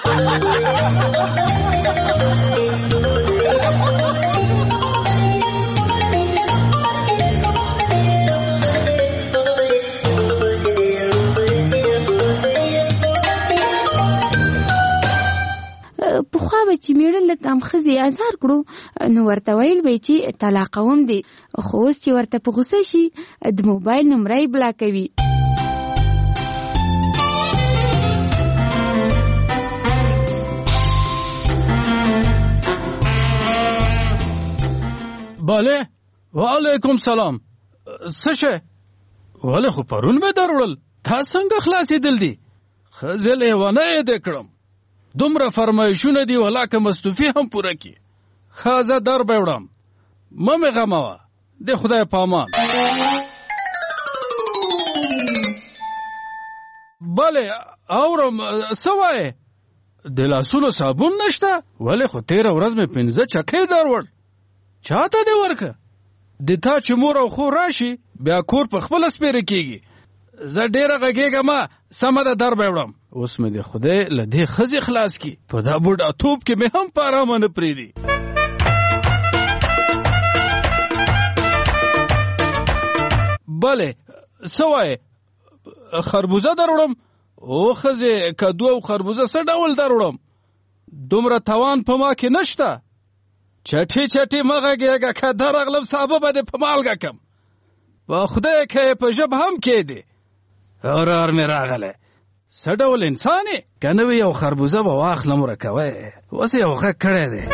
پخوا به چې میړه له کم ښځې ازار کړو نو ورته ویل به چې طلاقوم دی، خو اوس چې ورته په غوسه شي د موبایل نمره یې بلاکوي. بله وعلیکم سلام. څه شی؟ ولې خو پرون مې دروړل، تا څنګه خلاصېدل دي؟ ښځې لیونی یې دې کړم، دومره فرمایشونه دي ولاکه مستوفي هم پوره کی. خازه در به وړم، مه مې غموه، د خدای پامان. بله اورم، څه وایې؟ د لاسونو صابون نشته؟ ولې خو تېره ورځ مې 15 چکې دروړ، چاته دې ورکه؟ د تا چې مور او خور راشي بیا کور په خپله سپېره کېږي. زه ډېره غږېږم، سمه ده در به وړم. اوس مې د خدای له دې ښځې خلاص کړي، په دا بوډا توپ کې مې هم په ارامه نه پرېږدي. بله څه وایې؟ خربوزه در وړم؟ او ښځې کدو او خربوزه څه ډول در وړم؟ دومره توان په ما کې نشته. چټې چټې مه غږېږه، که درغلم سابه به دې په مالګه کم. په خدای که یې په ژبه هم کېدې. اورار مې راغلی، څه ډول انسان یې؟ که نه وي یو خربوزه به واخلم ورکوی، اوس یې یو غږ کړی دی.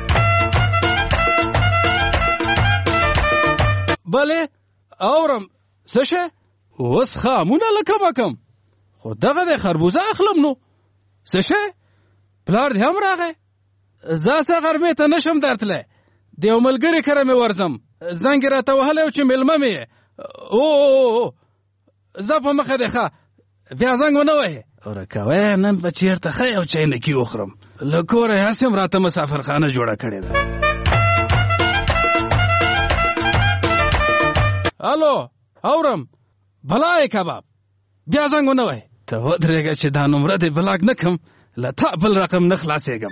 بلې اورم، څه شی؟ اوس خامونه لکه مکم، خو دغه دی خربوزه اخلم. نو څه شی؟ پلار دې هم راغی؟ زه څه غرمې ته نشم درتلی، د یو ملګري کره مې ورځم، زنګ راته وهلی و چې مېلمه مې یې. او زه په مخه دی ښه، بیا زنګ ونه وهې. ورکوی نن به چېرته ښه یو چاینکي وخورم، له کوره یې هسې هم راته مسافرخانه جوړه کړې ده. الو اورم، بلای کباب، بیا زنګ ونه وهې. ته ودرېږه چې دا نمره دې بلاک نه کړم، له تا بل رقم نه خلاصېږم.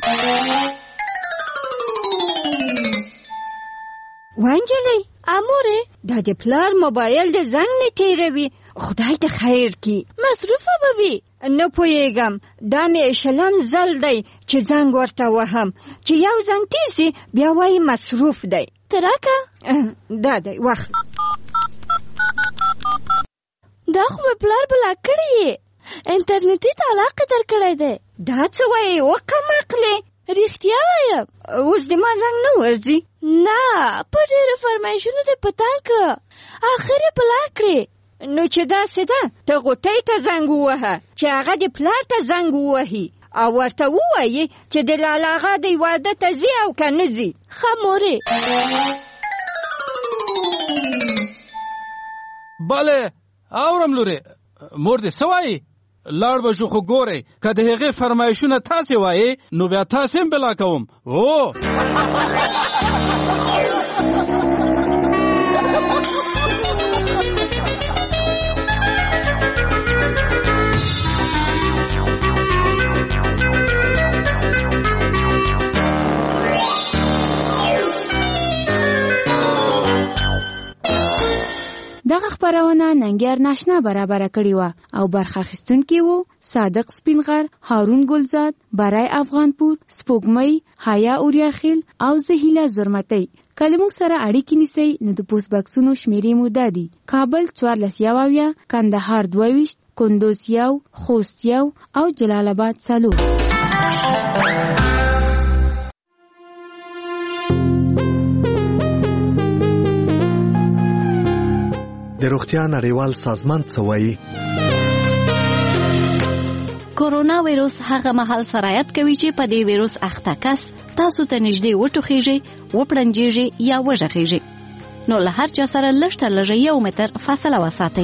وانجلۍ امورې دا د پلار موبایل د زنګ نه تېروي، خدای ته خیر کړي. مصروفه به وي؟ نه پوهېږم، دا مې 20 ځل دی چې زنګ ورته وهم، چې یو زنګ تېسي بیا وایي مصروف دی. ته راکه دا دی واخله. دا خو مې پلار بلاک کړی یې، انټرنیټي طلاق یې درکړی دی. دا څه وایې وقمقلې؟ رښتیا وایم. اوس د ما زنګ نه ورځي؟ نه، په ډېرو فرمایشونو دې پتنګ که، آخر یې بلاک کړې. نو چې داسې ده، ته غوټۍ ته زنګ ووهه چې هغه د پلار ته زنګ ووهي او ورته ووایي چې د لالا اغا د واده ته ځي او که نه ځي. ښه مورې. بله اورم لورې، مور دې څه وایي؟ لاړ به شو، خو ګورئ که د هغې فرمایشونه تاسې وایې نو بیا تاسې هم بلا کوم. دغه خبرونه ننګیار ناشنا برابر کړی و او برخه اخیستونکي وو صادق سپینغر، هارون ګلزاد، برای افغانپور، سپوږمۍ، حیا اوریاخیل او زهیله زرمتۍ. کله موږ سره اړیکې نیسئ نو د پوسټ باکسونو شمیرې مو دادي: کابل 14 کندهار 22 کندوز 1 خوست 1 او جلال آباد 4. د روغتیا نړیوال سازمان څه وایي؟ کورونا وایروس هغه مهال سرایت کوي چې په دې وایروس اخته کس تاسو ته نږدې وټوخیږي، وپړنجیږي یا وژغیږي. نو له هر چا سره لږ تر لږه 1 متر فاصله وساتئ.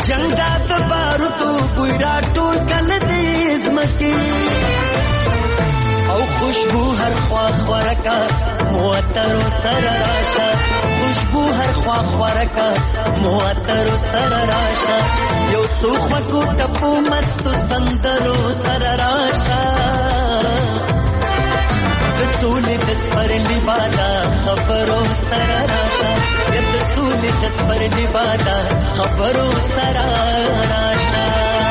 جنگا د بارودو بوی را ټول کله دې زمکې او خوشبو هر خوا خورکا موتر سر راشا خوشبو هر خوا خورکا موتر سر راشا یو تو خواکو ټپو مستو سندرو سر راشا دسولی دسپر لبادا خبرو سر راشا دسولی دسپر لبادا خبرو سر راشا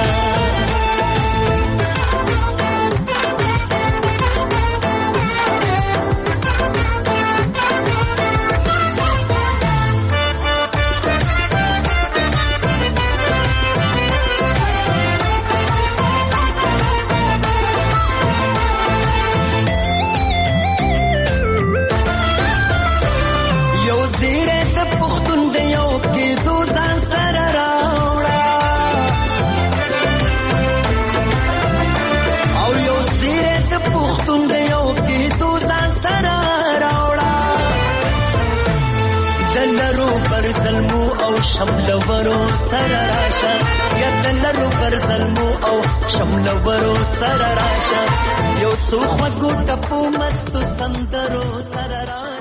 شملورو سر راشا یا دلرو پر ظلمو او شملورو سر راشا یو څو خوږو ټپو مستو سندرو سر راشا